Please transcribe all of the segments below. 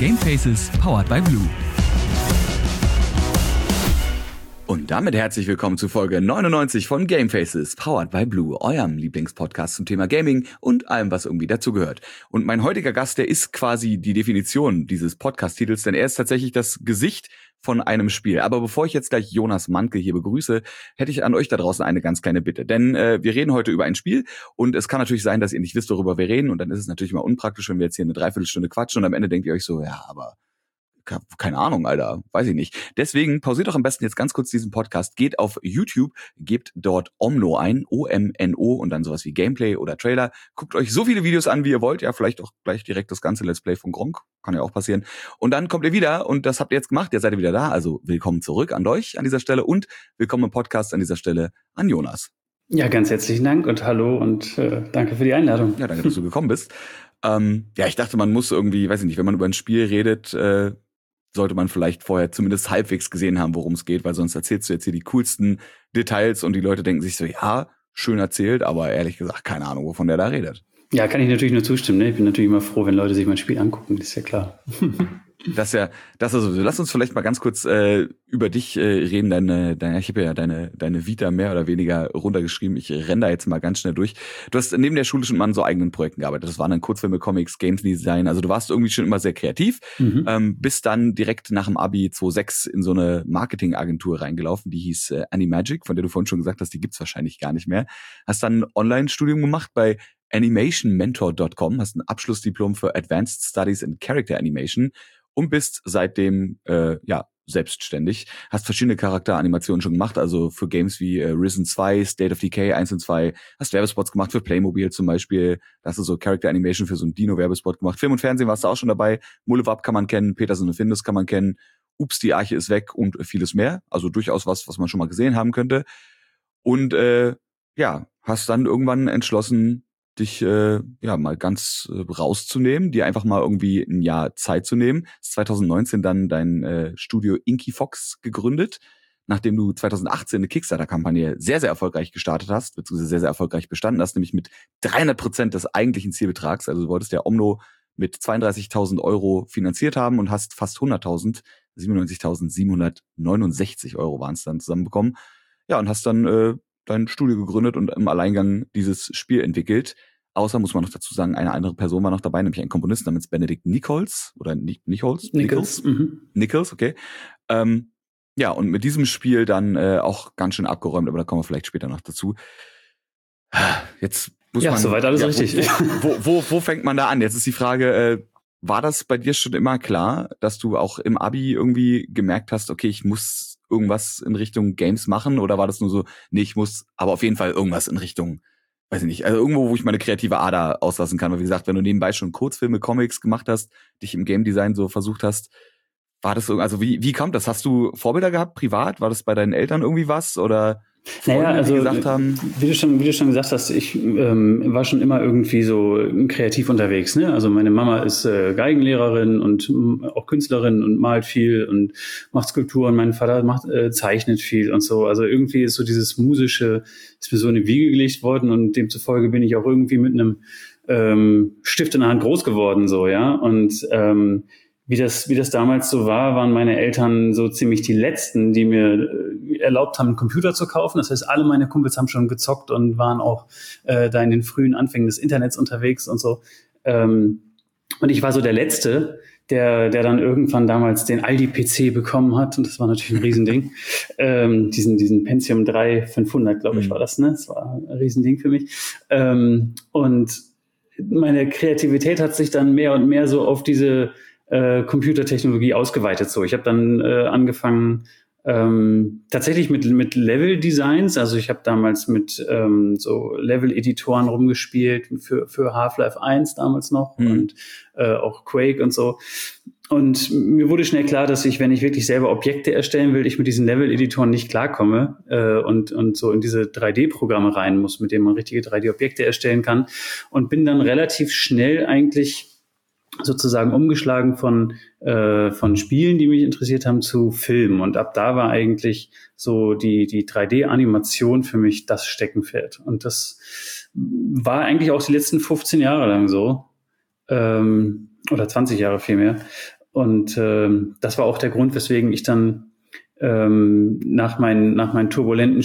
Gamefaces powered by Blue. Und damit herzlich willkommen zu Folge 99 von Gamefaces, powered by Blue, eurem Lieblingspodcast zum Thema Gaming und allem, was irgendwie dazugehört. Und mein heutiger Gast, der ist quasi die Definition dieses Podcast-Titels, denn er ist tatsächlich das Gesicht von einem Spiel. Aber bevor ich jetzt gleich Jonas Mantke hier begrüße, hätte ich an euch da draußen eine ganz kleine Bitte. Denn wir reden heute über ein Spiel und es kann natürlich sein, dass ihr nicht wisst, worüber wir reden. Und dann ist es natürlich mal unpraktisch, wenn wir jetzt hier eine Dreiviertelstunde quatschen und am Ende denkt ihr euch so, ja, aber keine Ahnung, Alter, weiß ich nicht. Deswegen pausiert doch am besten jetzt ganz kurz diesen Podcast, geht auf YouTube, gebt dort Omno ein, O-M-N-O und dann sowas wie Gameplay oder Trailer. Guckt euch so viele Videos an, wie ihr wollt. Ja, vielleicht auch gleich direkt das ganze Let's Play von Gronkh. Kann ja auch passieren. Und dann kommt ihr wieder und das habt ihr jetzt gemacht. Jetzt seid ihr wieder da. Also willkommen zurück an euch an dieser Stelle und willkommen im Podcast an dieser Stelle an Jonas. Ja, ganz herzlichen Dank und hallo und danke für die Einladung. Ja, danke, dass du gekommen bist. Ja, ich dachte, man muss irgendwie, weiß ich nicht, wenn man über ein Spiel redet, sollte man vielleicht vorher zumindest halbwegs gesehen haben, worum es geht, weil sonst erzählst du jetzt hier die coolsten Details und die Leute denken sich so, ja, schön erzählt, aber ehrlich gesagt, keine Ahnung, wovon der da redet. Ja, kann ich natürlich nur zustimmen. Ne? Ich bin natürlich immer froh, wenn Leute sich mein Spiel angucken, das ist ja klar. Das ist sowieso. Lass uns vielleicht mal ganz kurz über dich reden. Ich habe ja deine Vita mehr oder weniger runtergeschrieben. Ich renne da jetzt mal ganz schnell durch. Du hast neben der Schule schon mal an so eigenen Projekten gearbeitet. Das waren dann Kurzfilme, Comics, Games Design. Also du warst irgendwie schon immer sehr kreativ. Bist dann direkt nach dem Abi 2006 in so eine Marketingagentur reingelaufen, die hieß Animagic, von der du vorhin schon gesagt hast, die gibt's wahrscheinlich gar nicht mehr. Hast dann ein Online-Studium gemacht bei animationmentor.com, hast ein Abschlussdiplom für Advanced Studies in Character Animation und bist seitdem selbstständig. Hast verschiedene Charakteranimationen schon gemacht, also für Games wie Risen 2, State of Decay 1 und 2. Hast Werbespots gemacht für Playmobil zum Beispiel. Da hast du so Character Animation für so einen Dino-Werbespot gemacht. Film und Fernsehen warst du auch schon dabei. Mullewab kann man kennen, Peterson und Findus kann man kennen. Ups, die Arche ist weg und vieles mehr. Also durchaus was man schon mal gesehen haben könnte. Und hast dann irgendwann entschlossen, dich mal ganz rauszunehmen, dir einfach mal irgendwie ein Jahr Zeit zu nehmen. 2019 dann dein Studio Inky Fox gegründet, nachdem du 2018 eine Kickstarter-Kampagne sehr, sehr erfolgreich gestartet hast, beziehungsweise sehr, sehr erfolgreich bestanden hast, nämlich mit 300% des eigentlichen Zielbetrags. Also du wolltest ja Omno mit 32.000 Euro finanziert haben und hast fast 100.000, 97.769 Euro waren es dann zusammenbekommen. Ja, und hast dann dein Studio gegründet und im Alleingang dieses Spiel entwickelt. Außer, muss man noch dazu sagen, eine andere Person war noch dabei, nämlich ein Komponist namens Benedict Nichols. Oder Nichols? Nichols, okay. Und mit diesem Spiel dann auch ganz schön abgeräumt, aber da kommen wir vielleicht später noch dazu. Jetzt muss man... soweit alles richtig. Wo fängt man da an? Jetzt ist die Frage, war das bei dir schon immer klar, dass du auch im Abi irgendwie gemerkt hast, okay, ich muss irgendwas in Richtung Games machen, oder war das nur so, nee, ich muss aber auf jeden Fall irgendwas in Richtung, weiß ich nicht, also irgendwo, wo ich meine kreative Ader auslassen kann. Weil wie gesagt, wenn du nebenbei schon Kurzfilme, Comics gemacht hast, dich im Game Design so versucht hast, war das so, also wie kommt das? Hast du Vorbilder gehabt, privat? War das bei deinen Eltern irgendwie was, oder Freunde, die gesagt haben? Wie du schon gesagt hast, ich war schon immer irgendwie so kreativ unterwegs. Ne? Also meine Mama ist Geigenlehrerin und auch Künstlerin und malt viel und macht Skulpturen. Mein Vater zeichnet viel und so. Also irgendwie ist so dieses Musische, ist mir so in die Wiege gelegt worden und demzufolge bin ich auch irgendwie mit einem Stift in der Hand groß geworden, so, ja. Und wie das damals so war, waren meine Eltern so ziemlich die Letzten, die mir erlaubt haben, einen Computer zu kaufen. Das heißt, alle meine Kumpels haben schon gezockt und waren auch da in den frühen Anfängen des Internets unterwegs und so. Und ich war so der Letzte, der dann irgendwann damals den Aldi-PC bekommen hat. Und das war natürlich ein Riesending. Diesen Pentium 3 500, glaube ich, war das, ne? Das war ein Riesending für mich. Und meine Kreativität hat sich dann mehr und mehr so auf diese Computertechnologie ausgeweitet. So, ich habe dann angefangen tatsächlich mit Level-Designs. Also ich habe damals mit so Level-Editoren rumgespielt für Half-Life 1 damals noch und auch Quake und so. Und mir wurde schnell klar, dass ich, wenn ich wirklich selber Objekte erstellen will, ich mit diesen Level-Editoren nicht klarkomme und so in diese 3D-Programme rein muss, mit denen man richtige 3D-Objekte erstellen kann. Und bin dann relativ schnell eigentlich sozusagen umgeschlagen von Spielen, die mich interessiert haben, zu Filmen. Und ab da war eigentlich so die 3D-Animation für mich das Steckenpferd. Und das war eigentlich auch die letzten 15 Jahre lang so. Oder 20 Jahre vielmehr. Und das war auch der Grund, weswegen ich dann nach meinen turbulenten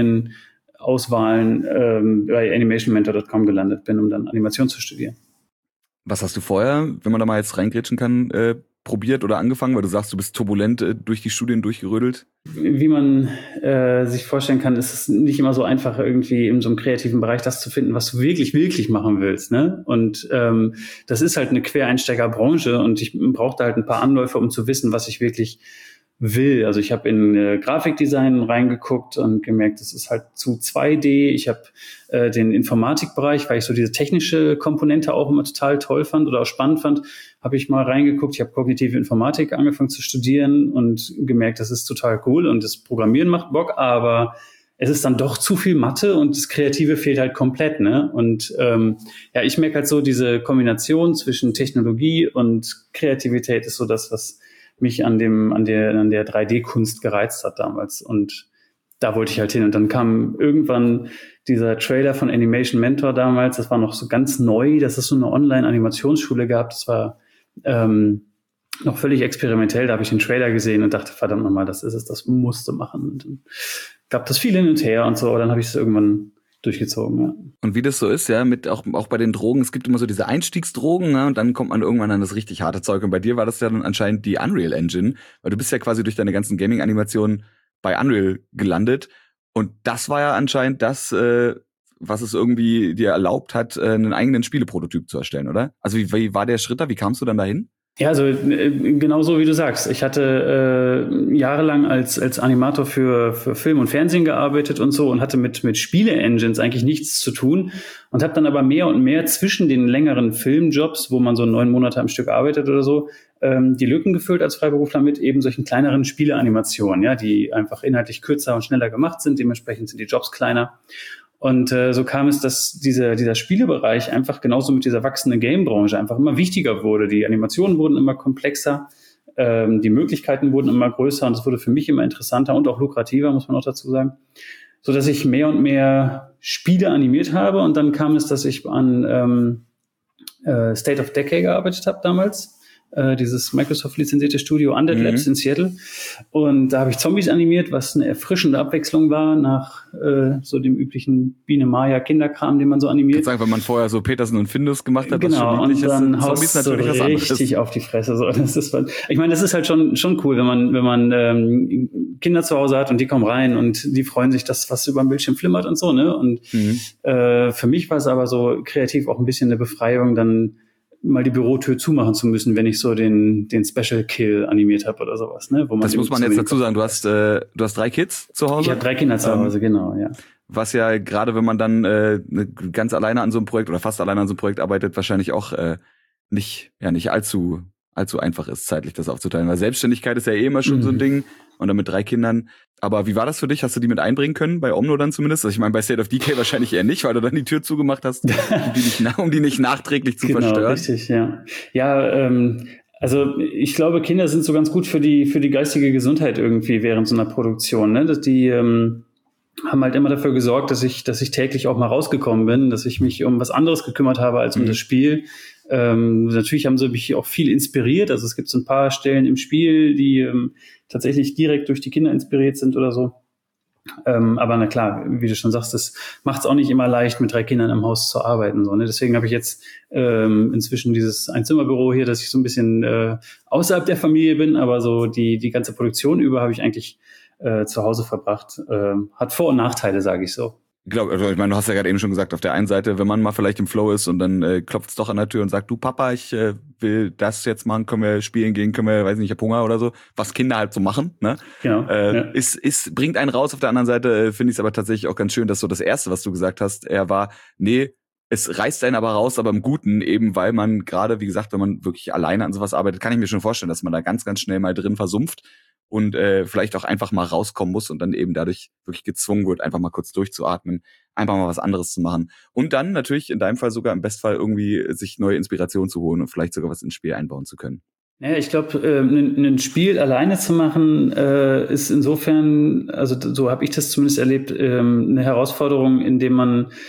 Studienauswahlen bei animationmentor.com gelandet bin, um dann Animation zu studieren. Was hast du vorher, wenn man da mal jetzt reingrätschen kann, probiert oder angefangen? Weil du sagst, du bist turbulent durch die Studien durchgerödelt. Wie man sich vorstellen kann, ist es nicht immer so einfach, irgendwie in so einem kreativen Bereich das zu finden, was du wirklich, wirklich machen willst. Ne? Und das ist halt eine Quereinsteigerbranche und ich brauchte halt ein paar Anläufe, um zu wissen, was ich wirklich will. Also ich habe in Grafikdesign reingeguckt und gemerkt, es ist halt zu 2D. Ich habe den Informatikbereich, weil ich so diese technische Komponente auch immer total toll fand oder auch spannend fand, habe ich mal reingeguckt. Ich habe kognitive Informatik angefangen zu studieren und gemerkt, das ist total cool und das Programmieren macht Bock, aber es ist dann doch zu viel Mathe und das Kreative fehlt halt komplett, ne? Und ich merke halt so, diese Kombination zwischen Technologie und Kreativität ist so das, was mich an der 3D-Kunst gereizt hat damals. Und da wollte ich halt hin. Und dann kam irgendwann dieser Trailer von Animation Mentor damals. Das war noch so ganz neu, dass es so eine Online-Animationsschule gab. Das war noch völlig experimentell. Da habe ich den Trailer gesehen und dachte, verdammt nochmal, das ist es, das musste machen. Und dann gab das viel hin und her und so. Aber dann habe ich es irgendwann durchgezogen, ja. Und wie das so ist, ja, mit auch bei den Drogen, es gibt immer so diese Einstiegsdrogen, ne, und dann kommt man irgendwann an das richtig harte Zeug. Und bei dir war das ja dann anscheinend die Unreal Engine, weil du bist ja quasi durch deine ganzen Gaming-Animationen bei Unreal gelandet. Und das war ja anscheinend das, was es irgendwie dir erlaubt hat, einen eigenen Spieleprototyp zu erstellen, oder? Also wie war der Schritt da? Wie kamst du dann dahin? Ja, also genau so wie du sagst. Ich hatte jahrelang als Animator für Film und Fernsehen gearbeitet und so und hatte mit Spiele-Engines eigentlich nichts zu tun und habe dann aber mehr und mehr zwischen den längeren Filmjobs, wo man so 9 Monate am Stück arbeitet oder so, die Lücken gefüllt als Freiberufler mit eben solchen kleineren Spiele-Animationen, ja, die einfach inhaltlich kürzer und schneller gemacht sind. Dementsprechend sind die Jobs kleiner. Und so kam es, dass dieser Spielebereich einfach genauso mit dieser wachsenden Game-Branche einfach immer wichtiger wurde. Die Animationen wurden immer komplexer, die Möglichkeiten wurden immer größer und es wurde für mich immer interessanter und auch lukrativer, muss man auch dazu sagen, so dass ich mehr und mehr Spiele animiert habe. Und dann kam es, dass ich an State of Decay gearbeitet habe damals. Dieses Microsoft-lizenzierte Studio Undead Labs in Seattle. Und da habe ich Zombies animiert, was eine erfrischende Abwechslung war nach so dem üblichen Biene-Maya-Kinderkram, den man so animiert. Ich kann sagen, wenn man vorher so Petersen und Findus gemacht hat, genau, was schon und dann Zombies haust du natürlich was anderes. Richtig auf die Fresse. So. Ich meine, das ist halt schon cool, wenn man Kinder zu Hause hat und die kommen rein und die freuen sich, dass was über dem Bildschirm flimmert und so. Ne? Und für mich war es aber so kreativ auch ein bisschen eine Befreiung, dann mal die Bürotür zumachen zu müssen, wenn ich so den Special Kill animiert habe oder sowas. Ne? Wo man das muss man jetzt dazu sagen, du hast 3 Kids zu Hause? Ich habe 3 Kinder zu Hause, genau, ja. Was ja gerade, wenn man dann ganz alleine an so einem Projekt oder fast alleine an so einem Projekt arbeitet, wahrscheinlich auch nicht allzu einfach ist, zeitlich das aufzuteilen. Weil Selbstständigkeit ist ja immer schon so ein Ding und dann mit 3 Kindern. Aber wie war das für dich? Hast du die mit einbringen können? Bei Omno dann zumindest? Also ich meine, bei State of Decay wahrscheinlich eher nicht, weil du dann die Tür zugemacht hast, um die nicht nachträglich zu verstören. Genau, richtig, ja. Ja, also ich glaube, Kinder sind so ganz gut für die geistige Gesundheit irgendwie während so einer Produktion. Ne? Die haben halt immer dafür gesorgt, dass ich täglich auch mal rausgekommen bin, dass ich mich um was anderes gekümmert habe als um das Spiel. Natürlich haben sie mich auch viel inspiriert. Also es gibt so ein paar Stellen im Spiel, die tatsächlich direkt durch die Kinder inspiriert sind oder so. Aber na klar, wie du schon sagst, das macht es auch nicht immer leicht, mit 3 Kindern im Haus zu arbeiten. So, ne? Deswegen habe ich jetzt inzwischen dieses Einzimmerbüro hier, dass ich so ein bisschen außerhalb der Familie bin, aber so die ganze Produktion über habe ich eigentlich zu Hause verbracht. Hat Vor- und Nachteile, sage ich so. Ich meine, du hast ja gerade eben schon gesagt, auf der einen Seite, wenn man mal vielleicht im Flow ist und dann klopft es doch an der Tür und sagt, du Papa, ich will das jetzt machen, können wir spielen gehen, weiß nicht, ich hab Hunger oder so, was Kinder halt so machen, ne? Genau. Bringt einen raus. Auf der anderen Seite finde ich es aber tatsächlich auch ganz schön, dass so das Erste, was du gesagt hast, es reißt einen aber raus, aber im Guten, eben weil man gerade, wie gesagt, wenn man wirklich alleine an sowas arbeitet, kann ich mir schon vorstellen, dass man da ganz, ganz schnell mal drin versumpft und vielleicht auch einfach mal rauskommen muss und dann eben dadurch wirklich gezwungen wird, einfach mal kurz durchzuatmen, einfach mal was anderes zu machen. Und dann natürlich in deinem Fall sogar im Bestfall irgendwie sich neue Inspiration zu holen und vielleicht sogar was ins Spiel einbauen zu können. Ja, ich glaube, ein Spiel alleine zu machen, ist insofern, also so habe ich das zumindest erlebt, eine Herausforderung, indem man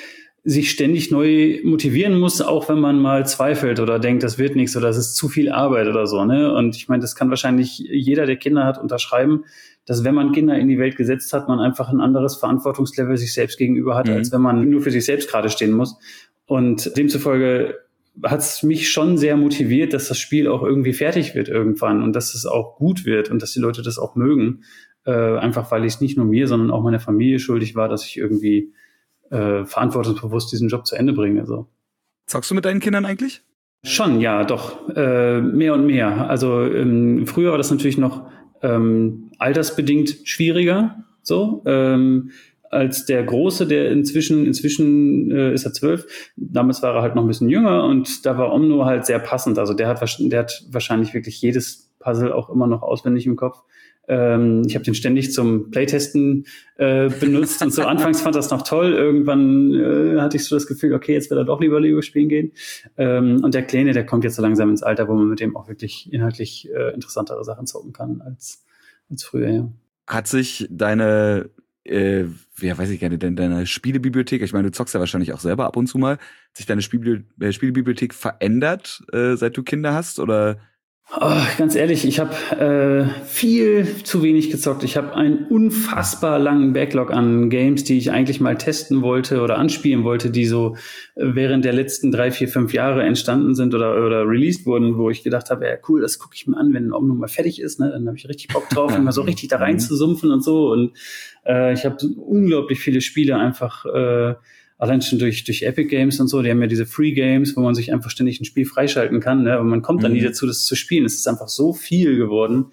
sich ständig neu motivieren muss, auch wenn man mal zweifelt oder denkt, das wird nichts oder das ist zu viel Arbeit oder so, ne? Und ich meine, das kann wahrscheinlich jeder, der Kinder hat, unterschreiben, dass wenn man Kinder in die Welt gesetzt hat, man einfach ein anderes Verantwortungslevel sich selbst gegenüber hat, als wenn man nur für sich selbst gerade stehen muss. Und demzufolge hat es mich schon sehr motiviert, dass das Spiel auch irgendwie fertig wird irgendwann und dass es auch gut wird und dass die Leute das auch mögen. Einfach weil ich es nicht nur mir, sondern auch meiner Familie schuldig war, dass ich irgendwie verantwortungsbewusst diesen Job zu Ende bringe. So. Zockst du mit deinen Kindern eigentlich? Schon, ja, doch. Mehr und mehr. Also früher war das natürlich noch altersbedingt schwieriger, so. Als der Große, der inzwischen ist er 12, damals war er halt noch ein bisschen jünger und da war Omno halt sehr passend. Also der hat wahrscheinlich wirklich jedes Puzzle auch immer noch auswendig im Kopf. Ich habe den ständig zum Playtesten benutzt und so anfangs fand das noch toll. Irgendwann hatte ich so das Gefühl, okay, jetzt will er doch lieber Lego spielen gehen. Und der Kleine, der kommt jetzt so langsam ins Alter, wo man mit dem auch wirklich inhaltlich interessantere Sachen zocken kann als früher, ja. Hat sich deine weiß ich gerne, denn deine Spielebibliothek, ich meine, du zockst ja wahrscheinlich auch selber ab und zu mal, hat sich deine Spielebibliothek verändert, seit du Kinder hast, oder? Oh, ganz ehrlich, ich habe viel zu wenig gezockt. Ich habe einen unfassbar langen Backlog an Games, die ich eigentlich mal testen wollte oder anspielen wollte, die so während der letzten 3, 4, 5 Jahre entstanden sind oder released wurden, wo ich gedacht habe, ja cool, das gucke ich mir an, wenn Omno mal fertig ist, ne? Dann habe ich richtig Bock drauf, immer so richtig da rein zu sumpfen und so. Und ich habe unglaublich viele Spiele einfach allein schon durch Epic Games und so, die haben ja diese Free Games, wo man sich einfach ständig ein Spiel freischalten kann, ne? Aber man kommt dann nie dazu, das zu spielen. Es ist einfach so viel geworden,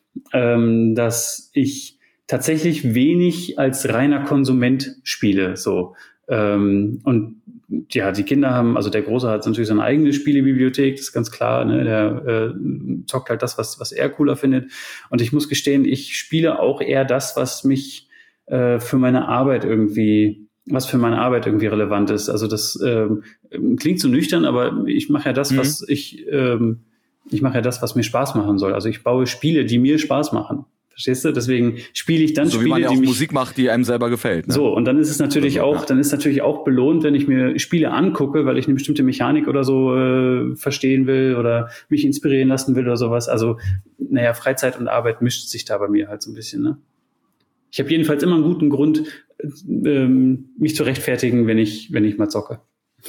dass ich tatsächlich wenig als reiner Konsument spiele, so. Und ja, die Kinder haben, also der Große hat natürlich seine eigene Spielebibliothek, das ist ganz klar, ne? Der zockt halt das, was er cooler findet. Und ich muss gestehen, ich spiele auch eher das, was für meine Arbeit irgendwie relevant ist. Also das klingt so nüchtern, aber ich mache ja das, was mir Spaß machen soll. Also ich baue Spiele, die mir Spaß machen. Verstehst du? Deswegen spiele ich dann so Spiele, wie man ja auch die Musik macht, die einem selber gefällt. Ne? So, und dann ist es natürlich dann ist natürlich auch belohnt, wenn ich mir Spiele angucke, weil ich eine bestimmte Mechanik oder so verstehen will oder mich inspirieren lassen will oder sowas. Also, naja, Freizeit und Arbeit mischt sich da bei mir halt so ein bisschen, ne? Ich habe jedenfalls immer einen guten Grund, mich zu rechtfertigen, wenn ich mal zocke.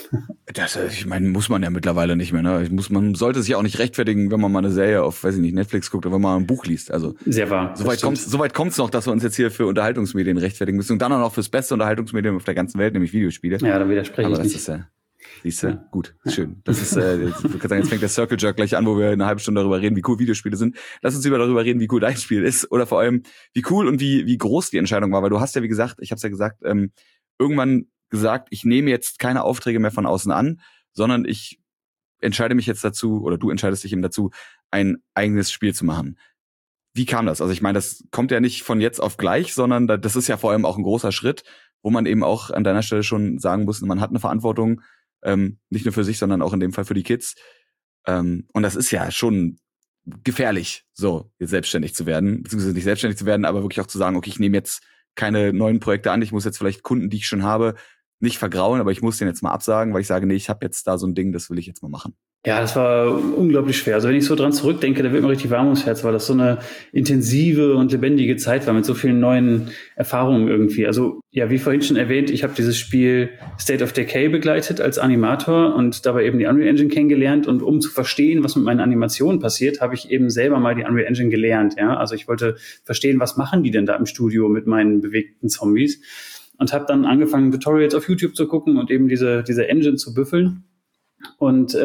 Ich meine, muss man ja mittlerweile nicht mehr. Ne? Man sollte sich auch nicht rechtfertigen, wenn man mal eine Serie auf, weiß ich nicht, Netflix guckt oder wenn man mal ein Buch liest. Also sehr wahr. Soweit kommt's noch, dass wir uns jetzt hier für Unterhaltungsmedien rechtfertigen müssen und dann auch noch fürs beste Unterhaltungsmedium auf der ganzen Welt, nämlich Videospiele. Ja, da widerspreche ich nicht. Das ist ja, siehst du, gut, schön. Das ist, ich würde sagen, jetzt fängt der Circle Jerk gleich an, wo wir eine halbe Stunde darüber reden, wie cool Videospiele sind. Lass uns darüber reden, wie cool dein Spiel ist oder vor allem, wie cool und wie groß die Entscheidung war, weil du hast ja, wie gesagt, ich habe es ja gesagt, irgendwann gesagt, ich nehme jetzt keine Aufträge mehr von außen an, sondern ich entscheide mich jetzt dazu, oder du entscheidest dich eben dazu, ein eigenes Spiel zu machen. Wie kam das? Also ich meine, das kommt ja nicht von jetzt auf gleich, sondern das ist ja vor allem auch ein großer Schritt, wo man eben auch an deiner Stelle schon sagen muss, man hat eine Verantwortung, nicht nur für sich, sondern auch in dem Fall für die Kids. Und das ist ja schon gefährlich, so jetzt selbstständig zu werden, beziehungsweise nicht selbstständig zu werden, aber wirklich auch zu sagen, okay, ich nehme jetzt keine neuen Projekte an, ich muss jetzt vielleicht Kunden, die ich schon habe, nicht vergrauen, aber ich muss den jetzt mal absagen, weil ich sage, nee, ich habe jetzt da so ein Ding, das will ich jetzt mal machen. Ja, das war unglaublich schwer. Also wenn ich so dran zurückdenke, da wird mir richtig warm ums Herz, weil das so eine intensive und lebendige Zeit war mit so vielen neuen Erfahrungen irgendwie. Also ja, wie vorhin schon erwähnt, ich habe dieses Spiel State of Decay begleitet als Animator und dabei eben die Unreal Engine kennengelernt. Und um zu verstehen, was mit meinen Animationen passiert, habe ich eben selber mal die Unreal Engine gelernt. Ja, also ich wollte verstehen, was machen die denn da im Studio mit meinen bewegten Zombies? Und habe dann angefangen, Tutorials auf YouTube zu gucken und eben diese Engine zu büffeln. Und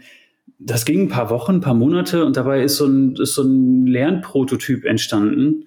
das ging ein paar Wochen, ein paar Monate und dabei ist so ein Lernprototyp entstanden.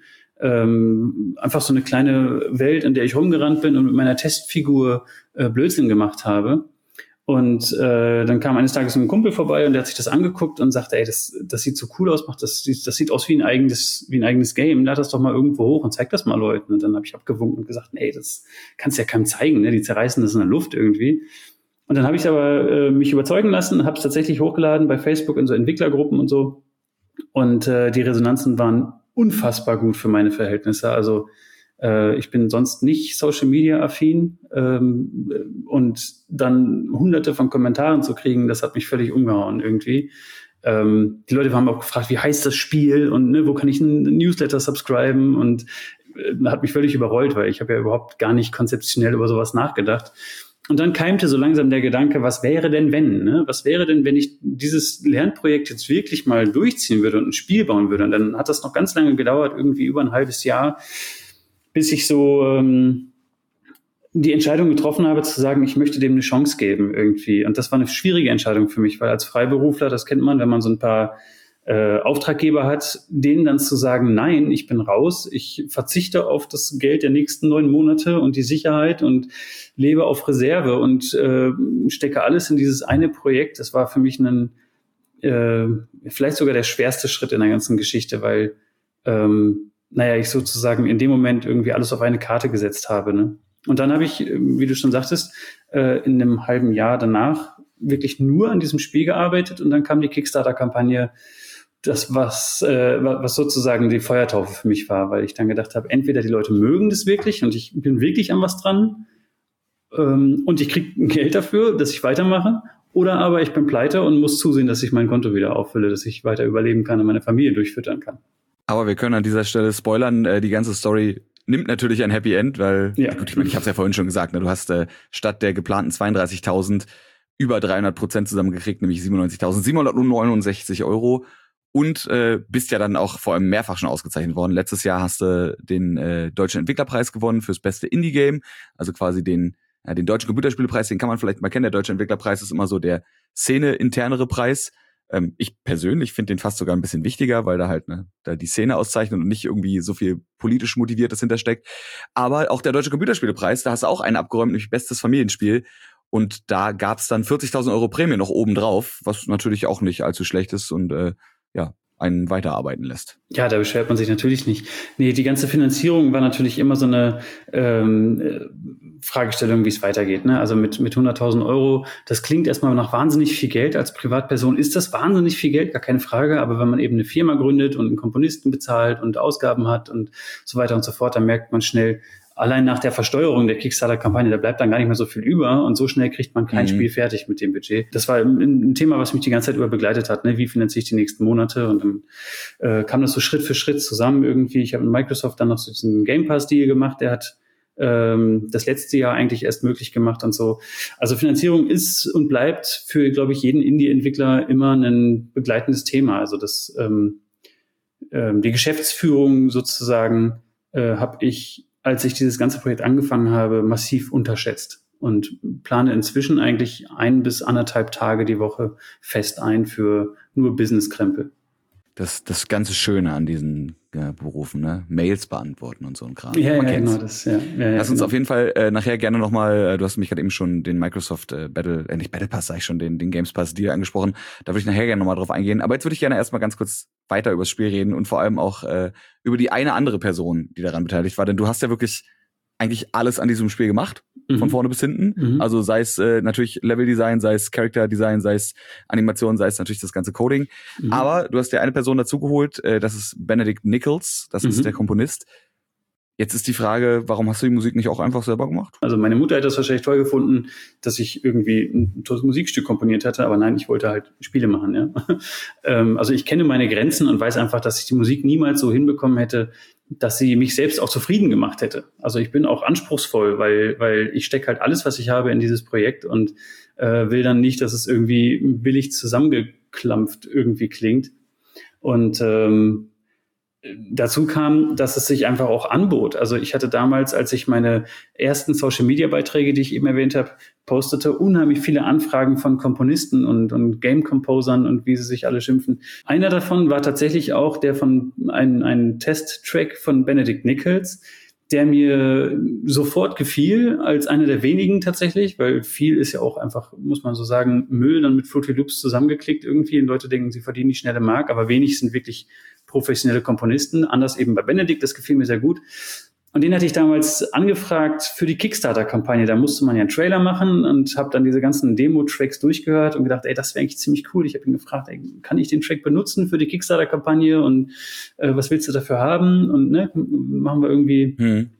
Einfach so eine kleine Welt, in der ich rumgerannt bin und mit meiner Testfigur Blödsinn gemacht habe. Und dann kam eines Tages ein Kumpel vorbei und der hat sich das angeguckt und sagte, ey, das sieht so cool aus, das sieht aus wie ein eigenes Game, lad das doch mal irgendwo hoch und zeig das mal Leuten. Und dann habe ich abgewunken und gesagt, ey, das kannst du ja keinem zeigen, ne? Die zerreißen das in der Luft irgendwie. Und dann habe ich aber mich überzeugen lassen, habe es tatsächlich hochgeladen bei Facebook in so Entwicklergruppen und so. Und die Resonanzen waren unfassbar gut für meine Verhältnisse. Also Ich bin sonst nicht Social-Media-affin und dann hunderte von Kommentaren zu kriegen, das hat mich völlig umgehauen irgendwie. Die Leute haben auch gefragt, wie heißt das Spiel und wo kann ich einen Newsletter subscriben, und hat mich völlig überrollt, weil ich habe ja überhaupt gar nicht konzeptionell über sowas nachgedacht. Und dann keimte so langsam der Gedanke, was wäre denn, wenn? Ne? Was wäre denn, wenn ich dieses Lernprojekt jetzt wirklich mal durchziehen würde und ein Spiel bauen würde? Und dann hat das noch ganz lange gedauert, irgendwie über ein halbes Jahr, bis ich so die Entscheidung getroffen habe, zu sagen, ich möchte dem eine Chance geben irgendwie. Und das war eine schwierige Entscheidung für mich, weil als Freiberufler, das kennt man, wenn man so ein paar Auftraggeber hat, denen dann zu sagen, nein, ich bin raus, ich verzichte auf das Geld der nächsten 9 Monate und die Sicherheit und lebe auf Reserve und stecke alles in dieses eine Projekt. Das war für mich vielleicht sogar der schwerste Schritt in der ganzen Geschichte, weil ich sozusagen in dem Moment irgendwie alles auf eine Karte gesetzt habe. Ne? Und dann habe ich, wie du schon sagtest, in einem halben Jahr danach wirklich nur an diesem Spiel gearbeitet, und dann kam die Kickstarter-Kampagne, das, was sozusagen die Feuertaufe für mich war, weil ich dann gedacht habe, entweder die Leute mögen das wirklich und ich bin wirklich an was dran und ich kriege Geld dafür, dass ich weitermache, oder aber ich bin pleite und muss zusehen, dass ich mein Konto wieder auffülle, dass ich weiter überleben kann und meine Familie durchfüttern kann. Aber wir können an dieser Stelle spoilern, die ganze Story nimmt natürlich ein Happy End, weil, gut, ich meine, ich habe es ja vorhin schon gesagt, ne, du hast statt der geplanten 32.000 über 300% zusammengekriegt, nämlich 97.769 Euro. Und bist ja dann auch vor allem mehrfach schon ausgezeichnet worden. Letztes Jahr hast du den Deutschen Entwicklerpreis gewonnen fürs beste Indie-Game. Also quasi den Deutschen Computerspielepreis, den kann man vielleicht mal kennen. Der Deutsche Entwicklerpreis ist immer so der Szene-internere Preis. Ich persönlich finde den fast sogar ein bisschen wichtiger, weil da halt da die Szene auszeichnet und nicht irgendwie so viel politisch Motiviertes hintersteckt. Aber auch der Deutsche Computerspielepreis, da hast du auch einen abgeräumt, nämlich bestes Familienspiel. Und da gab's dann 40.000 Euro Prämie noch oben drauf, was natürlich auch nicht allzu schlecht ist und einen weiterarbeiten lässt. Ja, da beschwert man sich natürlich nicht. Nee, die ganze Finanzierung war natürlich immer so eine Fragestellung, wie es weitergeht. Ne? Also mit 100.000 Euro, das klingt erstmal nach wahnsinnig viel Geld. Als Privatperson ist das wahnsinnig viel Geld, gar keine Frage. Aber wenn man eben eine Firma gründet und einen Komponisten bezahlt und Ausgaben hat und so weiter und so fort, dann merkt man schnell, allein nach der Versteuerung der Kickstarter-Kampagne, da bleibt dann gar nicht mehr so viel über, und so schnell kriegt man kein Spiel fertig mit dem Budget. Das war ein Thema, was mich die ganze Zeit über begleitet hat. Ne? Wie finanziere ich die nächsten Monate? Und dann kam das so Schritt für Schritt zusammen irgendwie. Ich habe mit Microsoft dann noch so diesen Game Pass-Deal gemacht, der hat das letzte Jahr eigentlich erst möglich gemacht und so. Also Finanzierung ist und bleibt für, glaube ich, jeden Indie-Entwickler immer ein begleitendes Thema. Also die Geschäftsführung sozusagen habe ich, als ich dieses ganze Projekt angefangen habe, massiv unterschätzt und plane inzwischen eigentlich 1 bis 1,5 Tage die Woche fest ein für nur Business-Krempel. Das ganze Schöne an diesen Berufen, ne? Mails beantworten und so ein Kram. Ja, genau das. Ja, Lass uns auf jeden Fall nachher gerne nochmal, du hast mich gerade eben schon den Microsoft nicht Battle Pass, sag ich schon, den Games Pass Deal angesprochen. Da würde ich nachher gerne nochmal drauf eingehen. Aber jetzt würde ich gerne erstmal ganz kurz weiter übers Spiel reden und vor allem auch über die eine andere Person, die daran beteiligt war. Denn du hast ja wirklich eigentlich alles an diesem Spiel gemacht, von vorne bis hinten. Also sei es natürlich Leveldesign, sei es Character Design, sei es Animation, sei es natürlich das ganze Coding. Aber du hast dir eine Person dazugeholt, das ist Benedict Nichols, das ist der Komponist. Jetzt ist die Frage, warum hast du die Musik nicht auch einfach selber gemacht? Also meine Mutter hätte das wahrscheinlich toll gefunden, dass ich irgendwie ein tolles Musikstück komponiert hätte, aber nein, ich wollte halt Spiele machen. Ja. Also ich kenne meine Grenzen und weiß einfach, dass ich die Musik niemals so hinbekommen hätte, dass sie mich selbst auch zufrieden gemacht hätte. Also ich bin auch anspruchsvoll, weil ich stecke halt alles, was ich habe, in dieses Projekt und will dann nicht, dass es irgendwie billig zusammengeklampft irgendwie klingt. Und dazu kam, dass es sich einfach auch anbot. Also ich hatte damals, als ich meine ersten Social-Media-Beiträge, die ich eben erwähnt habe, postete, unheimlich viele Anfragen von Komponisten und Game-Composern und wie sie sich alle schimpfen. Einer davon war tatsächlich auch der von ein Test-Track von Benedict Nichols, der mir sofort gefiel, als einer der wenigen tatsächlich, weil viel ist ja auch einfach, muss man so sagen, Müll dann mit Fruity Loops zusammengeklickt irgendwie und Leute denken, sie verdienen die schnelle Mark, aber wenig sind wirklich professionelle Komponisten. Anders eben bei Benedict, das gefiel mir sehr gut. Und den hatte ich damals angefragt für die Kickstarter-Kampagne. Da musste man ja einen Trailer machen und habe dann diese ganzen Demo-Tracks durchgehört und gedacht, das wäre eigentlich ziemlich cool. Ich habe ihn gefragt, kann ich den Track benutzen für die Kickstarter-Kampagne und was willst du dafür haben? Und machen wir irgendwie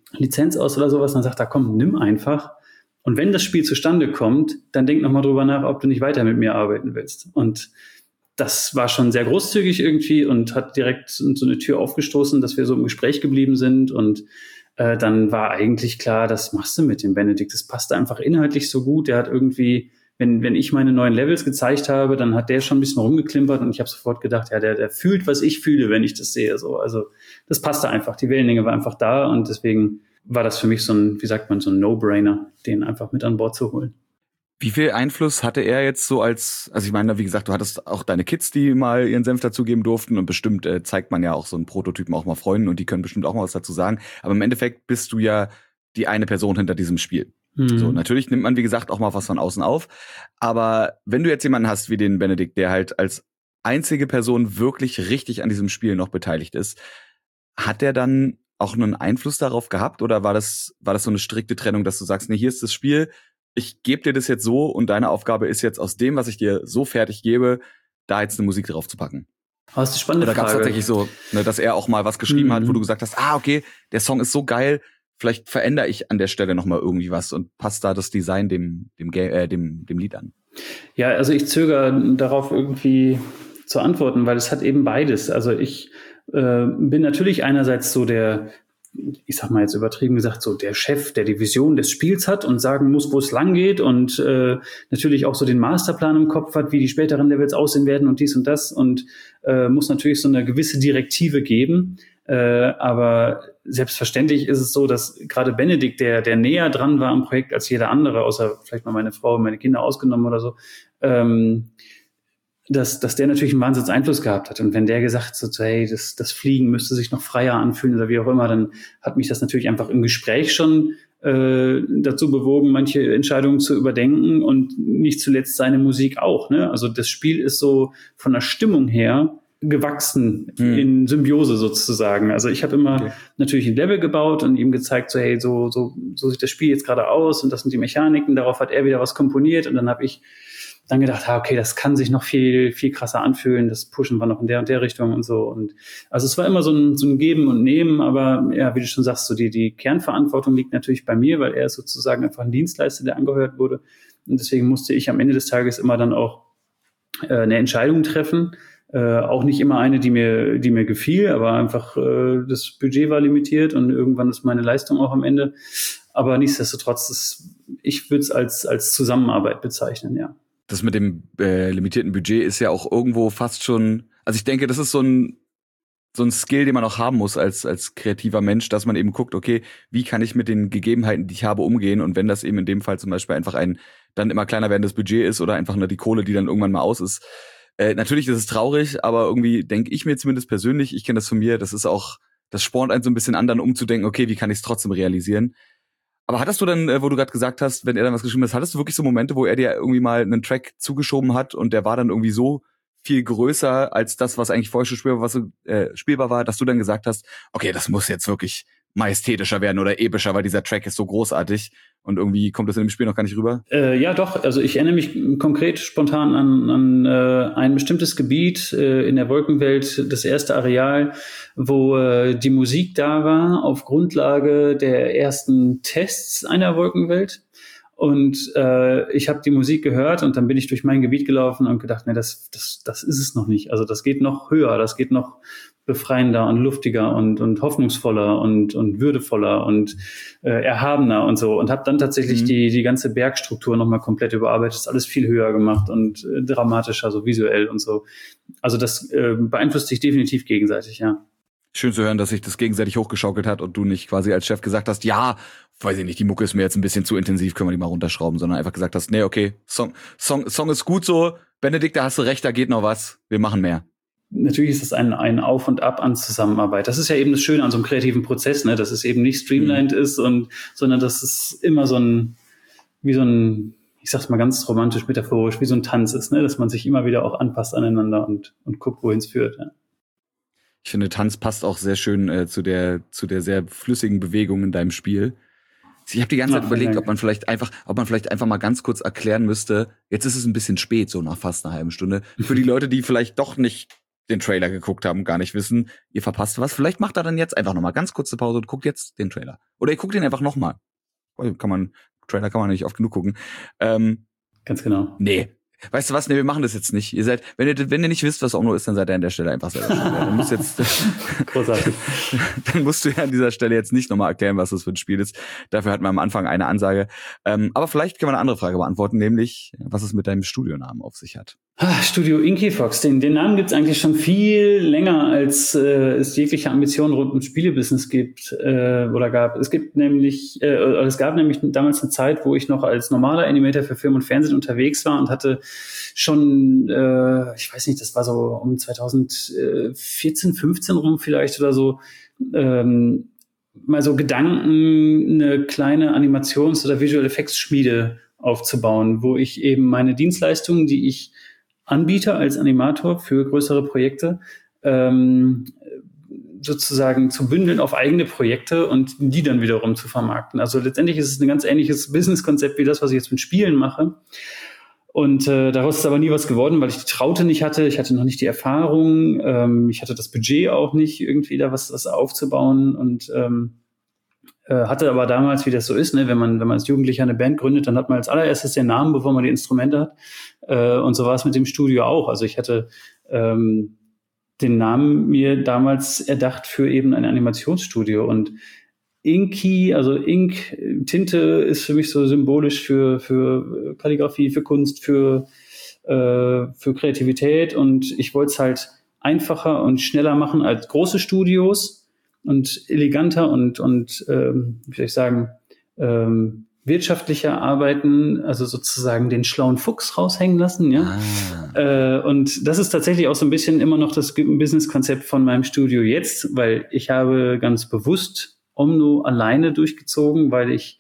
Lizenz aus oder sowas, dann sagt er, komm, nimm einfach. Und wenn das Spiel zustande kommt, dann denk nochmal drüber nach, ob du nicht weiter mit mir arbeiten willst. Und das war schon sehr großzügig irgendwie und hat direkt so eine Tür aufgestoßen, dass wir so im Gespräch geblieben sind. Und dann war eigentlich klar, das machst du mit dem Benedikt. Das passte einfach inhaltlich so gut. Der hat irgendwie, wenn ich meine neuen Levels gezeigt habe, dann hat der schon ein bisschen rumgeklimpert und ich habe sofort gedacht, ja, der fühlt, was ich fühle, wenn ich das sehe. So, also das passte einfach. Die Wellenlänge war einfach da und deswegen war das für mich so ein, wie sagt man, so ein No-Brainer, den einfach mit an Bord zu holen. Wie viel Einfluss hatte er jetzt so also ich meine, wie gesagt, du hattest auch deine Kids, die mal ihren Senf dazugeben durften und bestimmt zeigt man ja auch so einen Prototypen auch mal Freunden und die können bestimmt auch mal was dazu sagen. Aber im Endeffekt bist du ja die eine Person hinter diesem Spiel. So, natürlich nimmt man, wie gesagt, auch mal was von außen auf. Aber wenn du jetzt jemanden hast wie den Benedikt, der halt als einzige Person wirklich richtig an diesem Spiel noch beteiligt ist, hat der dann auch einen Einfluss darauf gehabt oder war das so eine strikte Trennung, dass du sagst, nee, hier ist das Spiel, ich gebe dir das jetzt so und deine Aufgabe ist jetzt aus dem, was ich dir so fertig gebe, da jetzt eine Musik drauf zu packen? Das ist eine spannende Frage. Oder gab es tatsächlich so, ne, dass er auch mal was geschrieben hat, wo du gesagt hast, okay, der Song ist so geil, vielleicht verändere ich an der Stelle noch mal irgendwie was und passt da das Design dem Lied an? Ja, also ich zögere darauf irgendwie zu antworten, weil es hat eben beides. Also ich bin natürlich einerseits so der, ich sag mal jetzt übertrieben gesagt, so der Chef, der die Vision des Spiels hat und sagen muss, wo es lang geht und natürlich auch so den Masterplan im Kopf hat, wie die späteren Levels aussehen werden und dies und das und muss natürlich so eine gewisse Direktive geben. Aber selbstverständlich ist es so, dass gerade Benedikt, der näher dran war am Projekt als jeder andere, außer vielleicht mal meine Frau und meine Kinder ausgenommen oder so, dass der natürlich einen Wahnsinns Einfluss gehabt hat. Und wenn der gesagt hat, so, hey, das Fliegen müsste sich noch freier anfühlen oder wie auch immer, dann hat mich das natürlich einfach im Gespräch schon dazu bewogen, manche Entscheidungen zu überdenken und nicht zuletzt seine Musik auch. Ne? Also das Spiel ist so von der Stimmung her gewachsen in Symbiose sozusagen. Also ich habe immer natürlich ein Level gebaut und ihm gezeigt, so hey, so sieht das Spiel jetzt gerade aus und das sind die Mechaniken, darauf hat er wieder was komponiert und dann habe ich dann gedacht, okay, das kann sich noch viel, viel krasser anfühlen, das pushen wir noch in der und der Richtung und so. Und also es war immer so ein Geben und Nehmen, aber ja, wie du schon sagst, so die Kernverantwortung liegt natürlich bei mir, weil er ist sozusagen einfach ein Dienstleister, der angehört wurde. Und deswegen musste ich am Ende des Tages immer dann auch eine Entscheidung treffen. Auch nicht immer eine, die mir gefiel, aber einfach das Budget war limitiert und irgendwann ist meine Leistung auch am Ende. Aber nichtsdestotrotz, ich würde es als Zusammenarbeit bezeichnen, ja. Das mit dem limitierten Budget ist ja auch irgendwo fast schon, also ich denke, das ist so ein Skill, den man auch haben muss als kreativer Mensch, dass man eben guckt, okay, wie kann ich mit den Gegebenheiten, die ich habe, umgehen und wenn das eben in dem Fall zum Beispiel einfach ein dann immer kleiner werdendes Budget ist oder einfach nur die Kohle, die dann irgendwann mal aus ist. Natürlich ist es traurig, aber irgendwie denke ich mir zumindest persönlich, ich kenne das von mir, das spornt einen so ein bisschen an, dann umzudenken, okay, wie kann ich es trotzdem realisieren? Aber hattest du dann, wo du gerade gesagt hast, wenn er dann was geschrieben hat, hattest du wirklich so Momente, wo er dir irgendwie mal einen Track zugeschoben hat und der war dann irgendwie so viel größer als das, was eigentlich vorher schon spielbar war, dass du dann gesagt hast, okay, das muss jetzt wirklich majestätischer werden oder epischer, weil dieser Track ist so großartig und irgendwie kommt das in dem Spiel noch gar nicht rüber? Ja, doch. Also ich erinnere mich konkret spontan an ein bestimmtes Gebiet in der Wolkenwelt, das erste Areal, wo die Musik da war auf Grundlage der ersten Tests einer Wolkenwelt. Und ich habe die Musik gehört und dann bin ich durch mein Gebiet gelaufen und gedacht, nee, das ist es noch nicht. Also das geht noch höher, das geht noch befreiender und luftiger und hoffnungsvoller und würdevoller und erhabener und so. Und habe dann tatsächlich die ganze Bergstruktur nochmal komplett überarbeitet, ist alles viel höher gemacht und dramatischer, so visuell und so. Also das beeinflusst sich definitiv gegenseitig, ja. Schön zu hören, dass sich das gegenseitig hochgeschaukelt hat und du nicht quasi als Chef gesagt hast, ja, weiß ich nicht, die Mucke ist mir jetzt ein bisschen zu intensiv, können wir die mal runterschrauben, sondern einfach gesagt hast, nee, okay, Song ist gut so, Benedikt, da hast du recht, da geht noch was, wir machen mehr. Natürlich ist das ein Auf und Ab an Zusammenarbeit. Das ist ja eben das Schöne an so einem kreativen Prozess, ne, dass es eben nicht streamlined ist sondern dass es immer wie so ein, ich sag's mal ganz romantisch, metaphorisch, wie so ein Tanz ist, ne, dass man sich immer wieder auch anpasst aneinander und guckt, wohin es führt, ja. Ich finde, Tanz passt auch sehr schön zu der sehr flüssigen Bewegung in deinem Spiel. Ich habe die ganze Zeit überlegt, ob man vielleicht einfach mal ganz kurz erklären müsste, jetzt ist es ein bisschen spät, so nach fast einer halben Stunde, für die Leute, die vielleicht doch nicht den Trailer geguckt haben, gar nicht wissen, ihr verpasst was. Vielleicht macht er dann jetzt einfach nochmal ganz kurze Pause und guckt jetzt den Trailer. Oder ihr guckt ihn einfach nochmal. Trailer kann man nicht oft genug gucken. Ganz genau. Nee. Weißt du was? Nee, wir machen das jetzt nicht. Ihr seid, wenn ihr nicht wisst, was Omno ist, dann seid ihr an der Stelle einfach selber schuld. Dann musst jetzt, großartig. Dann musst du ja an dieser Stelle jetzt nicht nochmal erklären, was das für ein Spiel ist. Dafür hatten wir am Anfang eine Ansage. Aber vielleicht können wir eine andere Frage beantworten, nämlich, was es mit deinem Studionamen auf sich hat. Studio Inkyfox, den Namen gibt's eigentlich schon viel länger, als es jegliche Ambitionen rund ums Spielebusiness gibt oder gab. Es gab nämlich damals eine Zeit, wo ich noch als normaler Animator für Film und Fernsehen unterwegs war und hatte schon, ich weiß nicht, das war so um 2014, 15 rum vielleicht oder so, mal so Gedanken, eine kleine Animations- oder Visual Effects Schmiede aufzubauen, wo ich eben meine Dienstleistungen, die ich anbiete als Animator für größere Projekte, sozusagen zu bündeln auf eigene Projekte und die dann wiederum zu vermarkten. Also letztendlich ist es ein ganz ähnliches Businesskonzept wie das, was ich jetzt mit Spielen mache. Und daraus ist aber nie was geworden, weil ich die Traute nicht hatte. Ich hatte noch nicht die Erfahrung. Ich hatte das Budget auch nicht, irgendwie da was aufzubauen. Und hatte aber damals, wie das so ist, ne, wenn man als Jugendlicher eine Band gründet, dann hat man als allererstes den Namen, bevor man die Instrumente hat. Und so war es mit dem Studio auch. Also ich hatte den Namen mir damals erdacht für eben ein Animationsstudio. Und Inky, also Ink, Tinte ist für mich so symbolisch für Kalligrafie, für Kunst, für Kreativität. Und ich wollte es halt einfacher und schneller machen als große Studios und eleganter und wie soll ich sagen, wirtschaftlicher arbeiten, also sozusagen den schlauen Fuchs raushängen lassen, ja. Und das ist tatsächlich auch so ein bisschen immer noch das Businesskonzept von meinem Studio jetzt, weil ich habe ganz bewusst Omno alleine durchgezogen, weil ich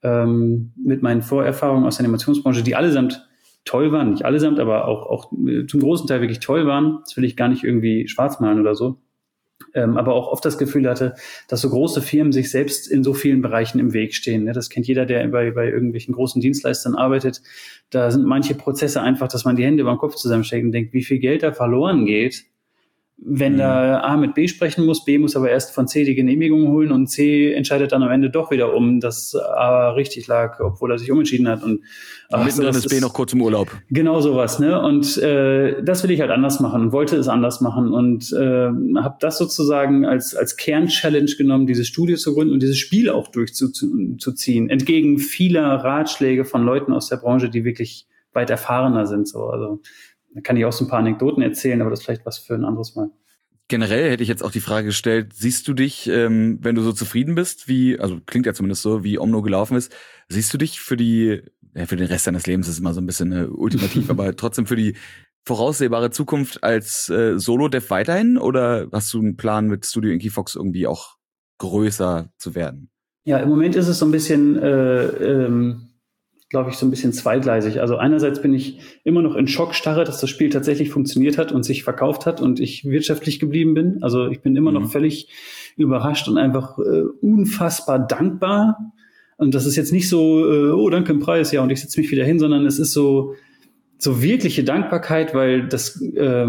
mit meinen Vorerfahrungen aus der Animationsbranche, die allesamt toll waren, nicht allesamt, aber auch zum großen Teil wirklich toll waren, das will ich gar nicht irgendwie schwarz malen oder so, aber auch oft das Gefühl hatte, dass so große Firmen sich selbst in so vielen Bereichen im Weg stehen. Das kennt jeder, der bei irgendwelchen großen Dienstleistern arbeitet. Da sind manche Prozesse einfach, dass man die Hände über den Kopf zusammensteckt und denkt, wie viel Geld da verloren geht, wenn da A mit B sprechen muss, B muss aber erst von C die Genehmigung holen und C entscheidet dann am Ende doch wieder dass A richtig lag, obwohl er sich umentschieden hat. Und mittendrin ist B noch kurz im Urlaub. Genau sowas, ne? Und das will ich halt anders machen und wollte es anders machen und habe das sozusagen als Kernchallenge genommen, dieses Studio zu gründen und dieses Spiel auch durchzuziehen, entgegen vieler Ratschläge von Leuten aus der Branche, die wirklich weit erfahrener sind. So, also da kann ich auch so ein paar Anekdoten erzählen, aber das ist vielleicht was für ein anderes Mal. Generell hätte ich jetzt auch die Frage gestellt, siehst du dich, wenn du so zufrieden bist, also klingt ja zumindest so, wie Omno gelaufen ist, siehst du dich für den Rest deines Lebens, ist immer so ein bisschen ultimativ, aber trotzdem für die voraussehbare Zukunft als Solo-Dev weiterhin, oder hast du einen Plan mit Studio Inkyfox irgendwie auch größer zu werden? Ja, im Moment ist es so ein bisschen glaube ich, so ein bisschen zweigleisig. Also einerseits bin ich immer noch in Schockstarre, dass das Spiel tatsächlich funktioniert hat und sich verkauft hat und ich wirtschaftlich geblieben bin. Also ich bin immer noch völlig überrascht und einfach unfassbar dankbar. Und das ist jetzt nicht so, danke im Preis, ja, und ich setze mich wieder hin, sondern es ist so wirkliche Dankbarkeit, weil das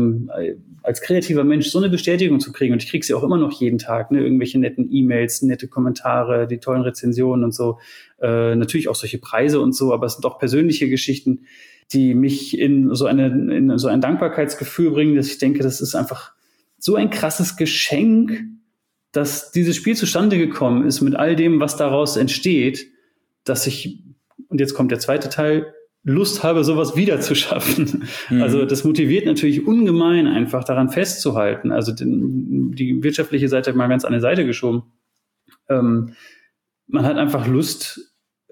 als kreativer Mensch so eine Bestätigung zu kriegen, und ich kriege sie auch immer noch jeden Tag, ne, irgendwelche netten E-Mails, nette Kommentare, die tollen Rezensionen und so, natürlich auch solche Preise und so, aber es sind auch persönliche Geschichten, die mich in so ein Dankbarkeitsgefühl bringen, dass ich denke, das ist einfach so ein krasses Geschenk, dass dieses Spiel zustande gekommen ist mit all dem, was daraus entsteht, dass ich, und jetzt kommt der zweite Teil, Lust habe, sowas wieder zu schaffen. Also das motiviert natürlich ungemein, einfach daran festzuhalten. Also die wirtschaftliche Seite mal ganz an die Seite geschoben. Man hat einfach Lust,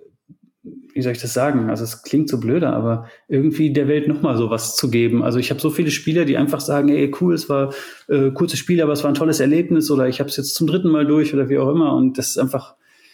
wie soll ich das sagen? Also es klingt so blöder, aber irgendwie der Welt nochmal sowas zu geben. Also ich habe so viele Spieler, die einfach sagen, ey, cool, es war kurzes Spiel, aber es war ein tolles Erlebnis, oder ich habe es jetzt zum 3. Mal durch oder wie auch immer. Und das ist einfach,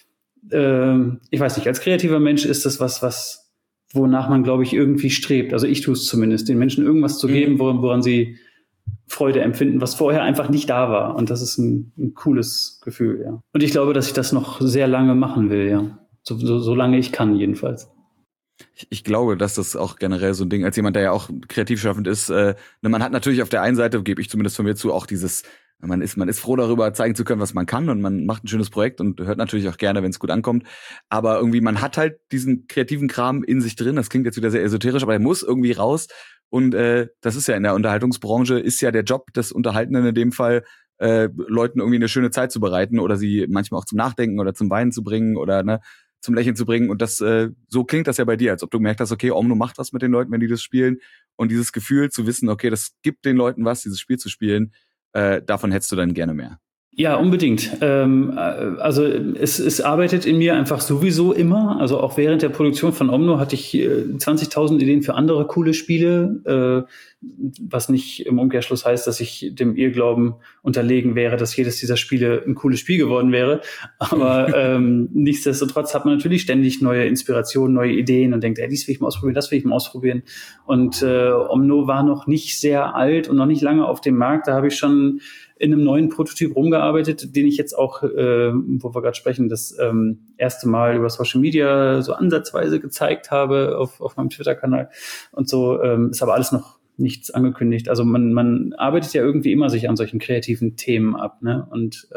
ich weiß nicht, als kreativer Mensch ist das was wonach man, glaube ich, irgendwie strebt. Also ich tue es zumindest, den Menschen irgendwas zu geben, woran sie Freude empfinden, was vorher einfach nicht da war. Und das ist ein cooles Gefühl, ja. Und ich glaube, dass ich das noch sehr lange machen will, ja. So lange ich kann, jedenfalls. Ich glaube, dass das auch generell so ein Ding, als jemand, der ja auch kreativ schaffend ist, man hat natürlich auf der einen Seite, gebe ich zumindest von mir zu, auch dieses, man ist froh darüber, zeigen zu können, was man kann und man macht ein schönes Projekt und hört natürlich auch gerne, wenn es gut ankommt. Aber irgendwie, man hat halt diesen kreativen Kram in sich drin. Das klingt jetzt wieder sehr esoterisch, aber er muss irgendwie raus. Und das ist ja in der Unterhaltungsbranche, ist ja der Job des Unterhaltenden in dem Fall, Leuten irgendwie eine schöne Zeit zu bereiten oder sie manchmal auch zum Nachdenken oder zum Weinen zu bringen oder zum Lächeln zu bringen. Und das so klingt das ja bei dir, als ob du gemerkt hast, okay, Omno macht was mit den Leuten, wenn die das spielen. Und dieses Gefühl zu wissen, okay, das gibt den Leuten was, dieses Spiel zu spielen, davon hättest du dann gerne mehr. Ja, unbedingt. Also es arbeitet in mir einfach sowieso immer. Also auch während der Produktion von Omno hatte ich 20.000 Ideen für andere coole Spiele, was nicht im Umkehrschluss heißt, dass ich dem Irrglauben unterlegen wäre, dass jedes dieser Spiele ein cooles Spiel geworden wäre. Aber nichtsdestotrotz hat man natürlich ständig neue Inspirationen, neue Ideen und denkt, dies will ich mal ausprobieren, das will ich mal ausprobieren. Und Omno war noch nicht sehr alt und noch nicht lange auf dem Markt. Da habe ich schon in einem neuen Prototyp rumgearbeitet, den ich jetzt auch, wo wir gerade sprechen, das erste Mal über Social Media so ansatzweise gezeigt habe auf meinem Twitter-Kanal und so, ist aber alles noch nichts angekündigt. Also man arbeitet ja irgendwie immer sich an solchen kreativen Themen ab, ne? Und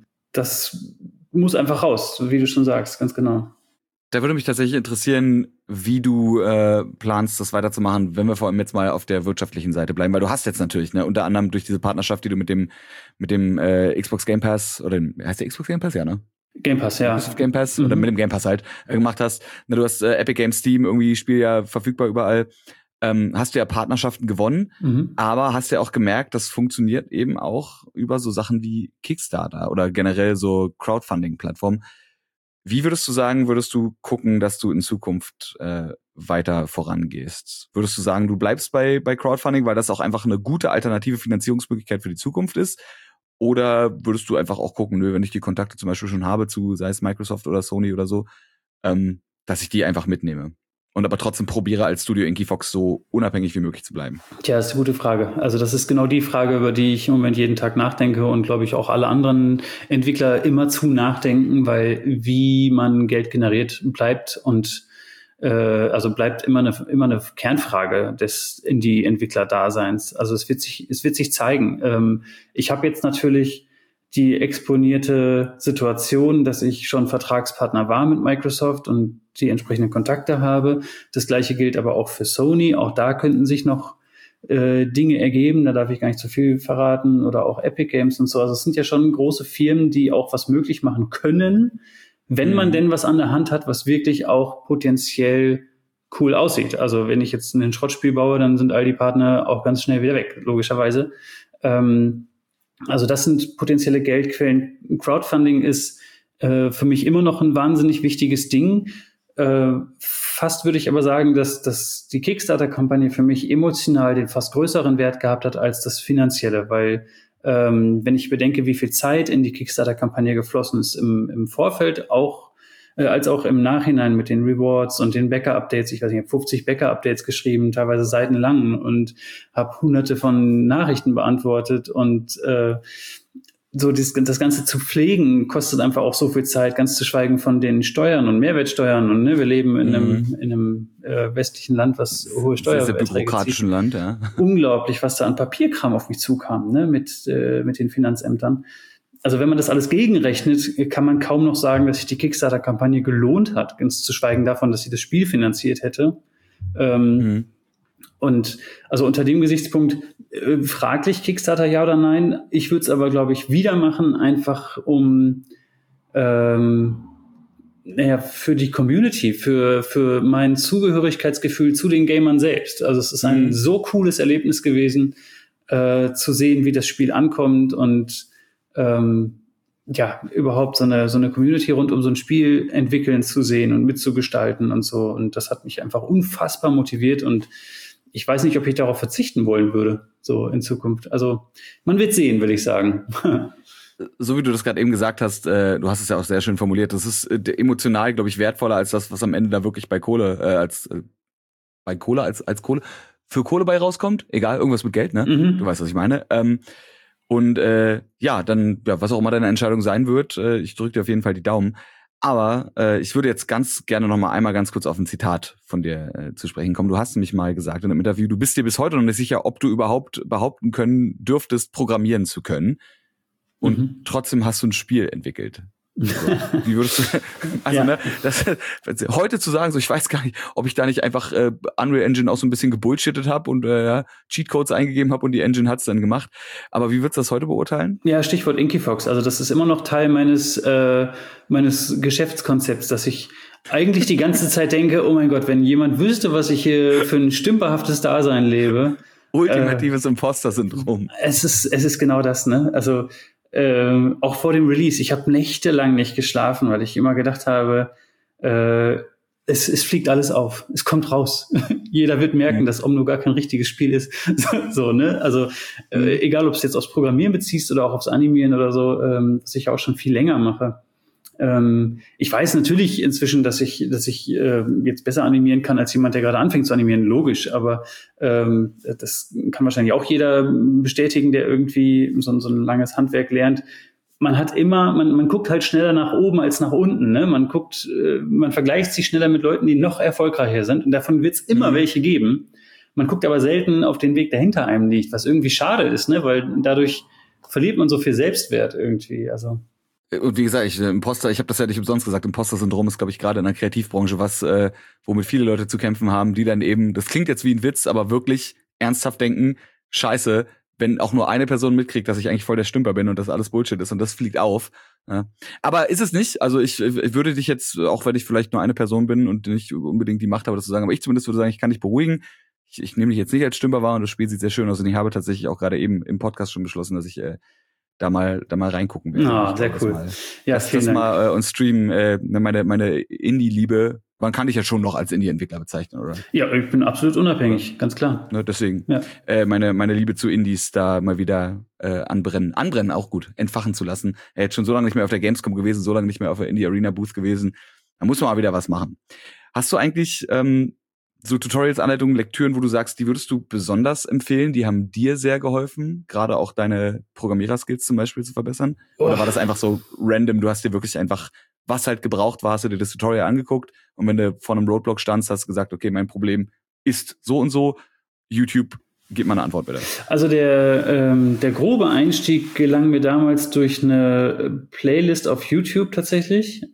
das muss einfach raus, wie du schon sagst, ganz genau. Da würde mich tatsächlich interessieren, wie du planst, das weiterzumachen, wenn wir vor allem jetzt mal auf der wirtschaftlichen Seite bleiben, weil du hast jetzt natürlich, unter anderem durch diese Partnerschaft, die du mit dem Xbox Game Pass, oder heißt der Xbox Game Pass, ja, ne? Game Pass, ja. Game Pass, oder mit dem Game Pass halt gemacht hast. Du hast Epic Games, Steam, irgendwie Spiel ja verfügbar überall. Hast du ja Partnerschaften gewonnen, aber hast ja auch gemerkt, das funktioniert eben auch über so Sachen wie Kickstarter oder generell so Crowdfunding-Plattformen. Wie würdest du sagen, würdest du gucken, dass du in Zukunft weiter vorangehst? Würdest du sagen, du bleibst bei Crowdfunding, weil das auch einfach eine gute alternative Finanzierungsmöglichkeit für die Zukunft ist? Oder würdest du einfach auch gucken, wenn ich die Kontakte zum Beispiel schon habe zu, sei es Microsoft oder Sony oder so, dass ich die einfach mitnehme? Und aber trotzdem probiere als Studio Inky Fox so unabhängig wie möglich zu bleiben? Tja, das ist eine gute Frage. Also das ist genau die Frage, über die ich im Moment jeden Tag nachdenke und glaube ich auch alle anderen Entwickler immer zu nachdenken, weil wie man Geld generiert bleibt und also bleibt immer eine Kernfrage des Indie-Entwickler-Daseins. Also es wird sich zeigen. Ich habe jetzt natürlich die exponierte Situation, dass ich schon Vertragspartner war mit Microsoft und die entsprechenden Kontakte habe. Das Gleiche gilt aber auch für Sony. Auch da könnten sich noch Dinge ergeben. Da darf ich gar nicht zu viel verraten. Oder auch Epic Games und so. Also es sind ja schon große Firmen, die auch was möglich machen können, wenn man denn was an der Hand hat, was wirklich auch potenziell cool aussieht. Also wenn ich jetzt ein Schrottspiel baue, dann sind all die Partner auch ganz schnell wieder weg, logischerweise. Also das sind potenzielle Geldquellen. Crowdfunding ist für mich immer noch ein wahnsinnig wichtiges Ding. Fast würde ich aber sagen, dass die Kickstarter-Kampagne für mich emotional den fast größeren Wert gehabt hat als das Finanzielle, weil wenn ich bedenke, wie viel Zeit in die Kickstarter-Kampagne geflossen ist im Vorfeld, auch als auch im Nachhinein mit den Rewards und den Bäcker-Updates. Ich weiß nicht, ich habe 50 Bäcker-Updates geschrieben, teilweise seitenlang und habe hunderte von Nachrichten beantwortet und so das Ganze zu pflegen kostet einfach auch so viel Zeit, ganz zu schweigen von den Steuern und Mehrwertsteuern. Und wir leben in einem westlichen Land, was hohe Steuererträge zieht. Bürokratischen Land, ja. Unglaublich, was da an Papierkram auf mich zukam, mit den Finanzämtern. Also wenn man das alles gegenrechnet, kann man kaum noch sagen, dass sich die Kickstarter-Kampagne gelohnt hat, ganz zu schweigen davon, dass sie das Spiel finanziert hätte. Und also unter dem Gesichtspunkt fraglich Kickstarter ja oder nein. Ich würde es aber, glaube ich, wieder machen, einfach um für die Community, für mein Zugehörigkeitsgefühl zu den Gamern selbst. Also es ist ein so cooles Erlebnis gewesen, zu sehen, wie das Spiel ankommt und überhaupt so eine Community rund um so ein Spiel entwickeln zu sehen und mitzugestalten und so. Und das hat mich einfach unfassbar motiviert und ich weiß nicht, ob ich darauf verzichten wollen würde, so in Zukunft. Also man wird sehen, will ich sagen. So wie du das gerade eben gesagt hast, du hast es ja auch sehr schön formuliert, das ist emotional, glaube ich, wertvoller als das, was am Ende da wirklich bei Kohle, als Kohle für Kohle bei rauskommt. Egal, irgendwas mit Geld, ne? Du weißt, was ich meine. Was auch immer deine Entscheidung sein wird, ich drücke dir auf jeden Fall die Daumen. Aber ich würde jetzt ganz gerne noch mal einmal ganz kurz auf ein Zitat von dir zu sprechen kommen. Du hast nämlich mal gesagt in einem Interview, du bist dir bis heute noch nicht sicher, ob du überhaupt behaupten können dürftest, programmieren zu können. Und trotzdem hast du ein Spiel entwickelt. Wie würdest du, also ne, das, heute zu sagen, so ich weiß gar nicht, ob ich da nicht einfach Unreal Engine auch so ein bisschen gebullshittet habe und Cheatcodes eingegeben habe und die Engine hat's dann gemacht. Aber wie würdest du das heute beurteilen? Ja, Stichwort Inkyfox. Also das ist immer noch Teil meines Geschäftskonzepts, dass ich eigentlich die ganze Zeit denke, oh mein Gott, wenn jemand wüsste, was ich hier für ein stümperhaftes Dasein lebe. Ultimatives Imposter-Syndrom. Es ist genau das, ne? Also auch vor dem Release. Ich habe nächtelang nicht geschlafen, weil ich immer gedacht habe, es fliegt alles auf. Es kommt raus. Jeder wird merken, dass Omno gar kein richtiges Spiel ist. So, ne? Also egal, ob es jetzt aufs Programmieren beziehst oder auch aufs Animieren oder so, was ich auch schon viel länger mache. Ich weiß natürlich inzwischen, dass ich jetzt besser animieren kann als jemand, der gerade anfängt zu animieren, logisch, aber das kann wahrscheinlich auch jeder bestätigen, der irgendwie so ein langes Handwerk lernt. Man hat immer, man guckt halt schneller nach oben als nach unten, ne? Man vergleicht sich schneller mit Leuten, die noch erfolgreicher sind, und davon wird es immer welche geben. Man guckt aber selten auf den Weg, der hinter einem liegt, was irgendwie schade ist, ne? Weil dadurch verliert man so viel Selbstwert irgendwie, also. Und wie gesagt, ich habe das ja nicht umsonst gesagt, Imposter-Syndrom ist, glaube ich, gerade in der Kreativbranche was, womit viele Leute zu kämpfen haben, die dann eben, das klingt jetzt wie ein Witz, aber wirklich ernsthaft denken, scheiße, wenn auch nur eine Person mitkriegt, dass ich eigentlich voll der Stümper bin und das alles Bullshit ist und das fliegt auf. Ja. Aber ist es nicht, also ich würde dich jetzt, auch wenn ich vielleicht nur eine Person bin und nicht unbedingt die Macht habe, das zu sagen, aber ich zumindest würde sagen, ich kann dich beruhigen. Ich nehme dich jetzt nicht als Stümper wahr und das Spiel sieht sehr schön aus und ich habe tatsächlich auch gerade eben im Podcast schon beschlossen, dass ich da mal reingucken werde. Ah, sehr cool. Ja, vielen Dank. Mal und streamen, meine Indie-Liebe. Man kann dich ja schon noch als Indie-Entwickler bezeichnen, oder? Ja, ich bin absolut unabhängig, ganz klar. Ne, deswegen. Ja. Meine Liebe zu Indies da mal wieder anbrennen auch gut, entfachen zu lassen. Er ist schon so lange nicht mehr auf der Gamescom gewesen, so lange nicht mehr auf der Indie-Arena-Booth gewesen. Da muss man mal wieder was machen. Hast du eigentlich so Tutorials, Anleitungen, Lektüren, wo du sagst, die würdest du besonders empfehlen? Die haben dir sehr geholfen, gerade auch deine Programmierer-Skills zum Beispiel zu verbessern? Oder war das einfach so random? Du hast dir wirklich einfach, was halt gebraucht war, hast du dir das Tutorial angeguckt und wenn du vor einem Roadblock standst, hast du gesagt, okay, mein Problem ist so und so. YouTube, gib mal eine Antwort bitte. Also der grobe Einstieg gelang mir damals durch eine Playlist auf YouTube tatsächlich.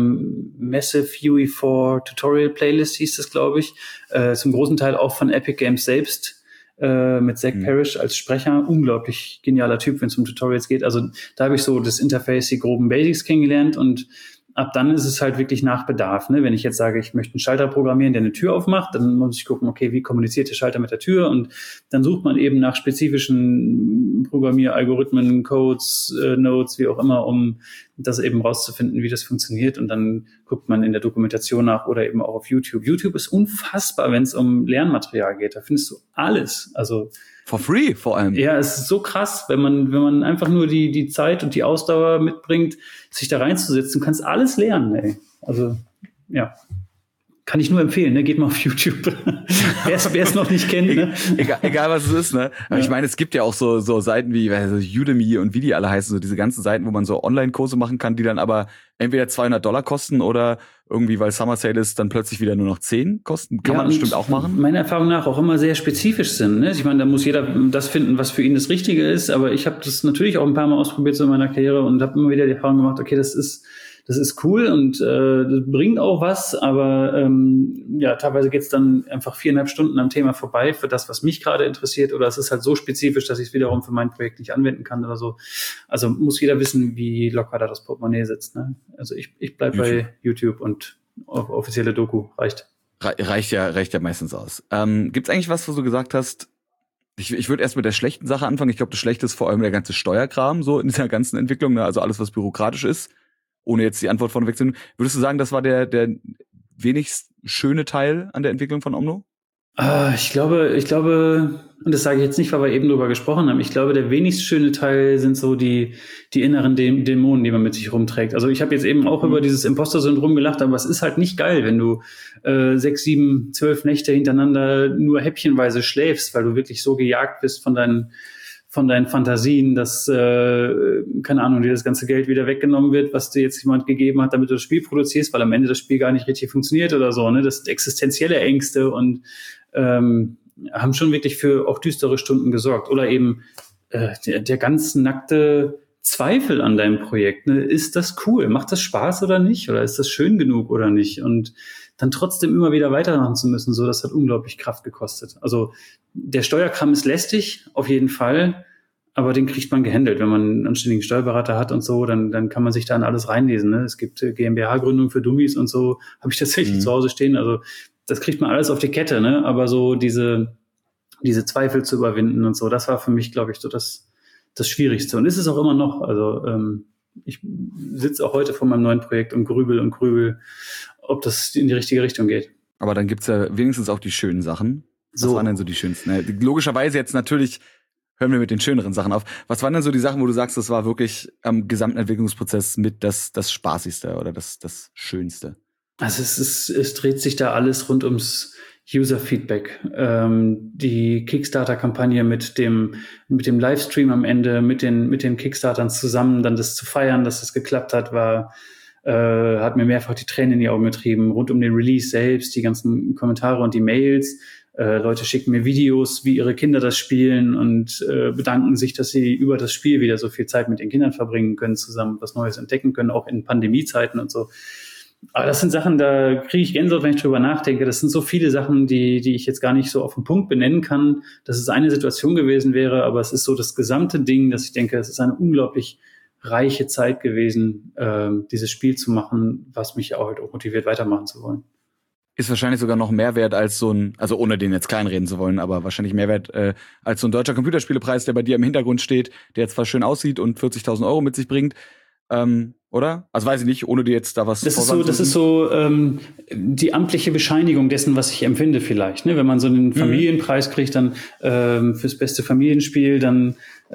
Massive UE4 Tutorial Playlist hieß es, glaube ich. Zum großen Teil auch von Epic Games selbst. Mit Zach Parrish als Sprecher. Unglaublich genialer Typ, wenn es um Tutorials geht. Also da habe ich so das Interface, die groben Basics kennengelernt und ab dann ist es halt wirklich nach Bedarf. Ne? Wenn ich jetzt sage, ich möchte einen Schalter programmieren, der eine Tür aufmacht, dann muss ich gucken, okay, wie kommuniziert der Schalter mit der Tür? Und dann sucht man eben nach spezifischen Programmieralgorithmen, Codes, Nodes, wie auch immer, um das eben rauszufinden, wie das funktioniert. Und dann guckt man in der Dokumentation nach oder eben auch auf YouTube. YouTube ist unfassbar, wenn es um Lernmaterial geht. Da findest du alles. Also for free vor allem. Ja, es ist so krass, wenn man einfach nur die Zeit und die Ausdauer mitbringt, sich da reinzusetzen, du kannst alles lernen, ey. Also, ja. Kann ich nur empfehlen, ne? Geht mal auf YouTube. Wer es noch nicht kennt, ne? Egal was es ist, ne? Aber ich meine, es gibt ja auch so Seiten wie Udemy und wie die alle heißen, so diese ganzen Seiten, wo man so Online-Kurse machen kann, die dann aber entweder $200 kosten oder irgendwie, weil Summer Sale ist, dann plötzlich wieder nur noch 10 kosten. Kann man bestimmt auch machen. Meiner Erfahrung nach auch immer sehr spezifisch sind, ne? Ich meine, da muss jeder das finden, was für ihn das Richtige ist, aber ich habe das natürlich auch ein paar Mal ausprobiert so in meiner Karriere und habe immer wieder die Erfahrung gemacht, okay, das ist cool und das bringt auch was, aber ja, teilweise geht's dann einfach 4,5 Stunden am Thema vorbei für das, was mich gerade interessiert, oder es ist halt so spezifisch, dass ich es wiederum für mein Projekt nicht anwenden kann oder so. Also muss jeder wissen, wie locker da das Portemonnaie sitzt. Ne? Also ich bleib bei YouTube und offizielle Doku reicht. Reicht ja meistens aus. Gibt's eigentlich was, wo du gesagt hast, ich würde erst mit der schlechten Sache anfangen. Ich glaube, das Schlechte ist vor allem der ganze Steuerkram so in dieser ganzen Entwicklung, ne? Also alles, was bürokratisch ist. Ohne jetzt die Antwort vorneweg zu nehmen. Würdest du sagen, das war der wenigst schöne Teil an der Entwicklung von Omno? Ich glaube, und das sage ich jetzt nicht, weil wir eben drüber gesprochen haben, ich glaube, der wenigst schöne Teil sind so die inneren Dämonen, die man mit sich rumträgt. Also ich habe jetzt eben auch über dieses Imposter-Syndrom gelacht, aber es ist halt nicht geil, wenn du 6, 7, 12 Nächte hintereinander nur häppchenweise schläfst, weil du wirklich so gejagt bist von deinen von deinen Fantasien, dass, keine Ahnung, dir das ganze Geld wieder weggenommen wird, was dir jetzt jemand gegeben hat, damit du das Spiel produzierst, weil am Ende das Spiel gar nicht richtig funktioniert oder so, ne? Das sind existenzielle Ängste und haben schon wirklich für auch düstere Stunden gesorgt. Oder eben der ganz nackte Zweifel an deinem Projekt. Ne? Ist das cool? Macht das Spaß oder nicht? Oder ist das schön genug oder nicht? Und dann trotzdem immer wieder weitermachen zu müssen, so, das hat unglaublich Kraft gekostet. Also der Steuerkram ist lästig, auf jeden Fall, aber den kriegt man gehandelt. Wenn man einen anständigen Steuerberater hat und so, dann kann man sich da in alles reinlesen. Ne? Es gibt GmbH-Gründung für Dummies und so, habe ich tatsächlich zu Hause stehen. Also das kriegt man alles auf die Kette, ne? Aber so diese Zweifel zu überwinden und so, das war für mich, glaube ich, so das Schwierigste. Und ist es auch immer noch. Also ich sitze auch heute vor meinem neuen Projekt und grübel, ob das in die richtige Richtung geht. Aber dann gibt's ja wenigstens auch die schönen Sachen. Was waren denn so die schönsten? Logischerweise jetzt natürlich hören wir mit den schöneren Sachen auf. Was waren denn so die Sachen, wo du sagst, das war wirklich am gesamten Entwicklungsprozess mit das Spaßigste oder das Schönste? Also es dreht sich da alles rund ums User-Feedback. Die Kickstarter-Kampagne mit dem Livestream am Ende, mit den Kickstartern zusammen, dann das zu feiern, dass das geklappt hat, hat mir mehrfach die Tränen in die Augen getrieben. Rund um den Release selbst, die ganzen Kommentare und die Mails. Leute schicken mir Videos, wie ihre Kinder das spielen und bedanken sich, dass sie über das Spiel wieder so viel Zeit mit den Kindern verbringen können, zusammen was Neues entdecken können, auch in Pandemiezeiten und so. Aber das sind Sachen, da kriege ich Gänsehaut, wenn ich drüber nachdenke. Das sind so viele Sachen, die ich jetzt gar nicht so auf den Punkt benennen kann, dass es eine Situation gewesen wäre, aber es ist so das gesamte Ding, dass ich denke, es ist eine unglaublich reiche Zeit gewesen, dieses Spiel zu machen, was mich auch motiviert, weitermachen zu wollen. Ist wahrscheinlich sogar noch mehr wert als so ein, also ohne den jetzt kleinreden zu wollen, aber wahrscheinlich mehr wert als so ein deutscher Computerspielepreis, der bei dir im Hintergrund steht, der zwar schön aussieht und 40.000 Euro mit sich bringt, oder? Also weiß ich nicht, ohne dir jetzt da was Das ist so die amtliche Bescheinigung dessen, was ich empfinde vielleicht. Ne? Wenn man so einen Familienpreis kriegt, dann fürs beste Familienspiel, dann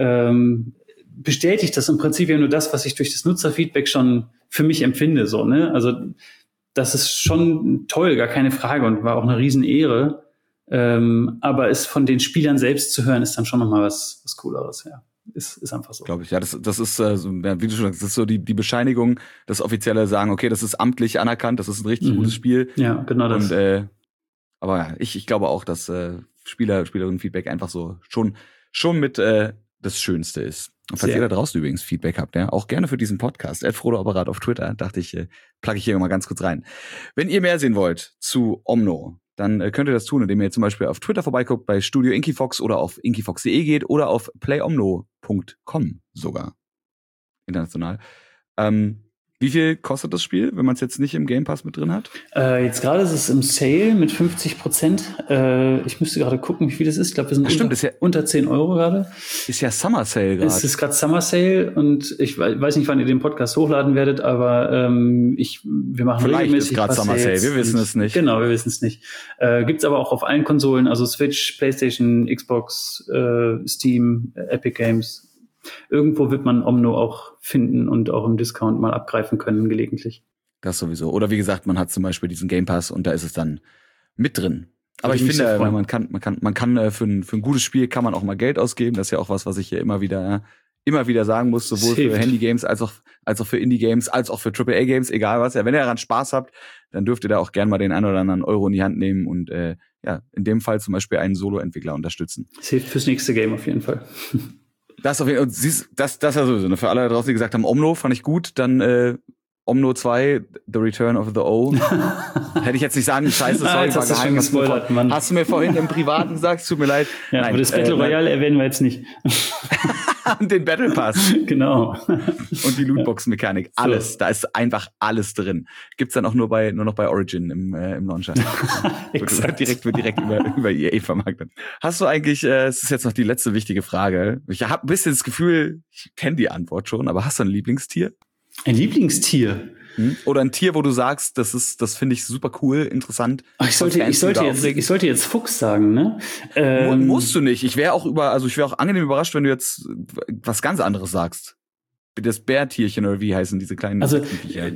bestätigt das im Prinzip ja nur das, was ich durch das Nutzerfeedback schon für mich empfinde. So, ne? Also das ist schon toll, gar keine Frage, und war auch eine Riesenehre. Aber es von den Spielern selbst zu hören, ist dann schon nochmal was Cooleres, ja. Ist einfach so. Glaube ich, ja. Das ist, wie du schon sagst, das ist so die Bescheinigung, das offizielle Sagen, okay, das ist amtlich anerkannt, das ist ein richtig gutes Spiel. Ja, genau das. Und, aber ja, ich glaube auch, dass Spielerinnen-Feedback einfach so schon mit das Schönste ist. Und falls ihr da draußen übrigens Feedback habt, ja, auch gerne für diesen Podcast, @frodoapparat auf Twitter, dachte ich, plugge ich hier mal ganz kurz rein. Wenn ihr mehr sehen wollt zu Omno, dann könnt ihr das tun, indem ihr zum Beispiel auf Twitter vorbeiguckt bei Studio Inkyfox oder auf inkyfox.de geht oder auf playomno.com sogar. International. Wie viel kostet das Spiel, wenn man es jetzt nicht im Game Pass mit drin hat? Jetzt gerade ist es im Sale mit 50%. Ich müsste gerade gucken, wie viel das ist. Ich glaube, wir sind unter 10 Euro gerade. Ist ja Summer Sale gerade. Es ist gerade Summer Sale und ich weiß nicht, wann ihr den Podcast hochladen werdet, aber wir machen vielleicht regelmäßig ist gerade Summer Sale, wir wissen es nicht. Genau, wir wissen es nicht. Gibt's aber auch auf allen Konsolen, also Switch, PlayStation, Xbox, Steam, Epic Games. Irgendwo wird man Omno auch finden und auch im Discount mal abgreifen können, gelegentlich. Das sowieso. Oder wie gesagt, man hat zum Beispiel diesen Game Pass und da ist es dann mit drin. Aber ich finde, man kann für ein gutes Spiel kann man auch mal Geld ausgeben. Das ist ja auch was ich hier immer wieder sagen muss, sowohl für Handy-Games als auch für Indie-Games, als auch für AAA-Games, egal was. Ja, wenn ihr daran Spaß habt, dann dürft ihr da auch gerne mal den einen oder anderen Euro in die Hand nehmen und in dem Fall zum Beispiel einen Solo-Entwickler unterstützen. Das hilft fürs nächste Game auf jeden Fall. Das auf jeden Fall. Und siehst, das ja sowieso. Ne? Für alle da draußen, die gesagt haben, Omno fand ich gut, dann Omno 2, The Return of the O. Hätte ich jetzt nicht sagen, scheiße, sorry, war geheim. Hast du mir vorhin im Privaten gesagt, tut mir leid. Ja, nein, aber das Battle Royale erwähnen wir jetzt nicht. Und den Battle Pass. Genau. Und die Lootbox-Mechanik. Alles. So. Da ist einfach alles drin. Gibt's dann auch nur noch bei Origin im Launcher. wird direkt über EA vermarktet. Hast du eigentlich, es ist jetzt noch die letzte wichtige Frage. Ich habe ein bisschen das Gefühl, ich kenne die Antwort schon, aber hast du ein Lieblingstier? Ein Lieblingstier? Oder ein Tier, wo du sagst, das finde ich super cool, interessant. Ach, ich sollte jetzt Fuchs sagen, ne? Musst du nicht. Ich wäre auch angenehm überrascht, wenn du jetzt was ganz anderes sagst. Das Bärtierchen oder wie heißen diese kleinen? Also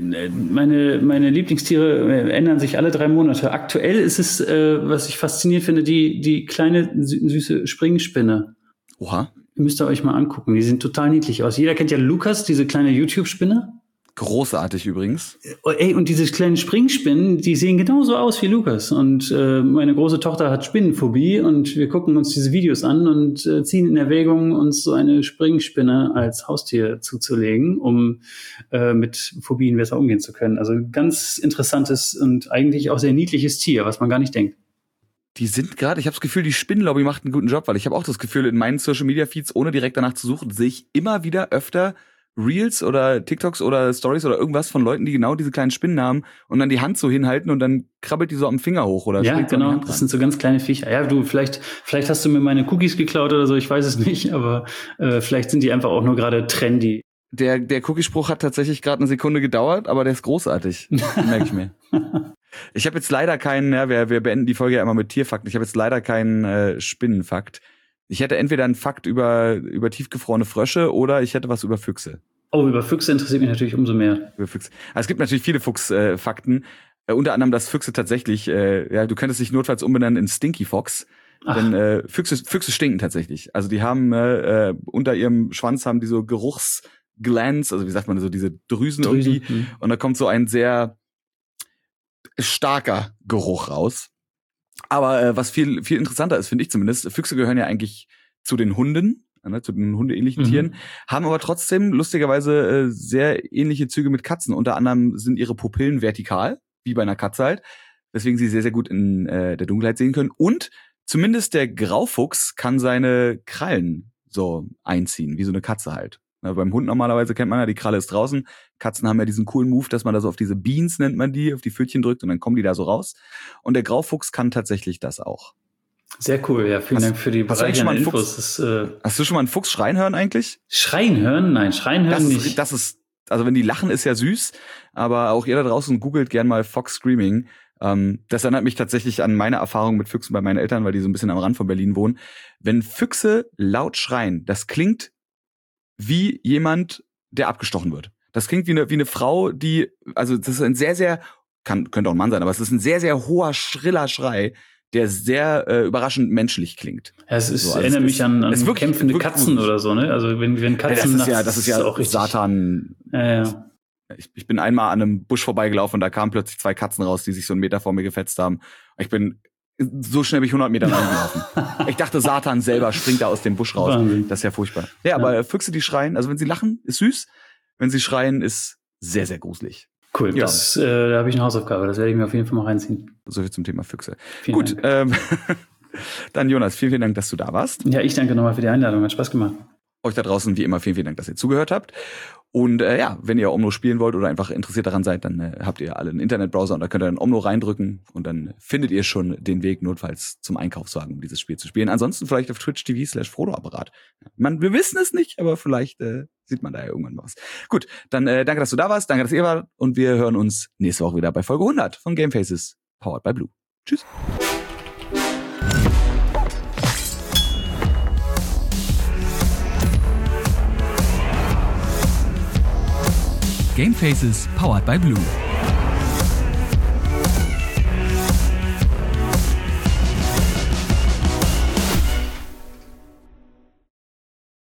meine Lieblingstiere ändern sich alle 3 Monate. Aktuell ist es, was ich faszinierend finde, die kleine süße Springspinne. Oha. müsst ihr euch mal angucken. Die sehen total niedlich aus. Jeder kennt ja Lukas, diese kleine YouTube-Spinne. Großartig übrigens. Ey, und diese kleinen Springspinnen, die sehen genauso aus wie Lukas. Und meine große Tochter hat Spinnenphobie und wir gucken uns diese Videos an und ziehen in Erwägung, uns so eine Springspinne als Haustier zuzulegen, um mit Phobien besser umgehen zu können. Also ganz interessantes und eigentlich auch sehr niedliches Tier, was man gar nicht denkt. Die sind gerade, ich habe das Gefühl, die Spinnenlobby macht einen guten Job, weil ich habe auch das Gefühl, in meinen Social-Media-Feeds, ohne direkt danach zu suchen, sehe ich immer wieder öfter Reels oder TikToks oder Stories oder irgendwas von Leuten, die genau diese kleinen Spinnen haben und dann die Hand so hinhalten und dann krabbelt die so am Finger hoch oder ja, genau, das sind so ganz kleine Viecher. Ja, du, vielleicht hast du mir meine Cookies geklaut oder so, ich weiß es nicht, aber vielleicht sind die einfach auch nur gerade trendy. Der Cookiespruch hat tatsächlich gerade eine Sekunde gedauert, aber der ist großartig, merke ich mir. Ich habe jetzt leider keinen, ja, wir beenden die Folge ja immer mit Tierfakten, ich habe jetzt leider keinen Spinnenfakt. Ich hätte entweder einen Fakt über tiefgefrorene Frösche oder ich hätte was über Füchse. Oh, über Füchse interessiert mich natürlich umso mehr. Über Füchse. Also es gibt natürlich viele Fuchsfakten. Unter anderem, dass Füchse tatsächlich, ja, du könntest dich notfalls umbenennen in Stinky Fox. Denn Füchse stinken tatsächlich. Also die haben unter ihrem Schwanz haben die so Geruchsglands, also wie sagt man so, diese Drüsen irgendwie. Und da kommt so ein sehr starker Geruch raus. Aber was viel interessanter ist, finde ich zumindest, Füchse gehören ja eigentlich zu den Hunden, zu den hundeähnlichen Tieren, haben aber trotzdem lustigerweise sehr ähnliche Züge mit Katzen. Unter anderem sind ihre Pupillen vertikal, wie bei einer Katze halt, weswegen sie sehr, sehr gut in der Dunkelheit sehen können. Und zumindest der Graufuchs kann seine Krallen so einziehen, wie so eine Katze halt. Na, beim Hund normalerweise kennt man ja, die Kralle ist draußen. Katzen haben ja diesen coolen Move, dass man da so auf diese Beans, nennt man die, auf die Pfötchen drückt und dann kommen die da so raus. Und der Graufuchs kann tatsächlich das auch. Sehr cool, ja. Vielen Dank für die bereichernden Infos. Hast du schon mal einen Fuchs schreien hören eigentlich? Schreien hören? Nein, schreien hören nicht. Das ist, also wenn die lachen, ist ja süß, aber auch ihr da draußen googelt gern mal Fox Screaming. Das erinnert mich tatsächlich an meine Erfahrung mit Füchsen bei meinen Eltern, weil die so ein bisschen am Rand von Berlin wohnen. Wenn Füchse laut schreien, das klingt wie jemand, der abgestochen wird. Das klingt wie eine Frau, die, also das ist ein sehr, sehr, könnte auch ein Mann sein, aber es ist ein sehr, sehr hoher, schriller Schrei, der sehr überraschend menschlich klingt. Ja, es ist, so, also erinnert mich an wirklich, kämpfende Katzen gut. Oder so, ne? Also wenn Katzen das ist ja auch Satan. Ja. Ich bin einmal an einem Busch vorbeigelaufen und da kamen plötzlich 2 Katzen raus, die sich so 1 Meter vor mir gefetzt haben. So schnell bin ich 100 Meter reingelaufen. Ich dachte, Satan selber springt da aus dem Busch raus. Wahnsinn. Das ist ja furchtbar. Ja, aber Füchse, die schreien, also wenn sie lachen, ist süß. Wenn sie schreien, ist sehr, sehr gruselig. Cool, ja. Da habe ich eine Hausaufgabe. Das werde ich mir auf jeden Fall mal reinziehen. So viel zum Thema Füchse. Vielen Gut, dann Jonas, vielen Dank, dass du da warst. Ja, ich danke nochmal für die Einladung. Hat Spaß gemacht. Euch da draußen, wie immer, vielen Dank, dass ihr zugehört habt. Und ja, wenn ihr Omno spielen wollt oder einfach interessiert daran seid, dann habt ihr alle einen Internetbrowser und da könnt ihr dann Omno reindrücken und dann findet ihr schon den Weg notfalls zum Einkaufswagen, um dieses Spiel zu spielen. Ansonsten vielleicht auf twitch.tv/Frodo-Apparat. Wir wissen es nicht, aber vielleicht sieht man da ja irgendwann mal was. Gut, dann danke, dass du da warst, danke, dass ihr wart und wir hören uns nächste Woche wieder bei Folge 100 von Gamefaces, powered by Blue. Tschüss. Gamefaces, powered by Blue.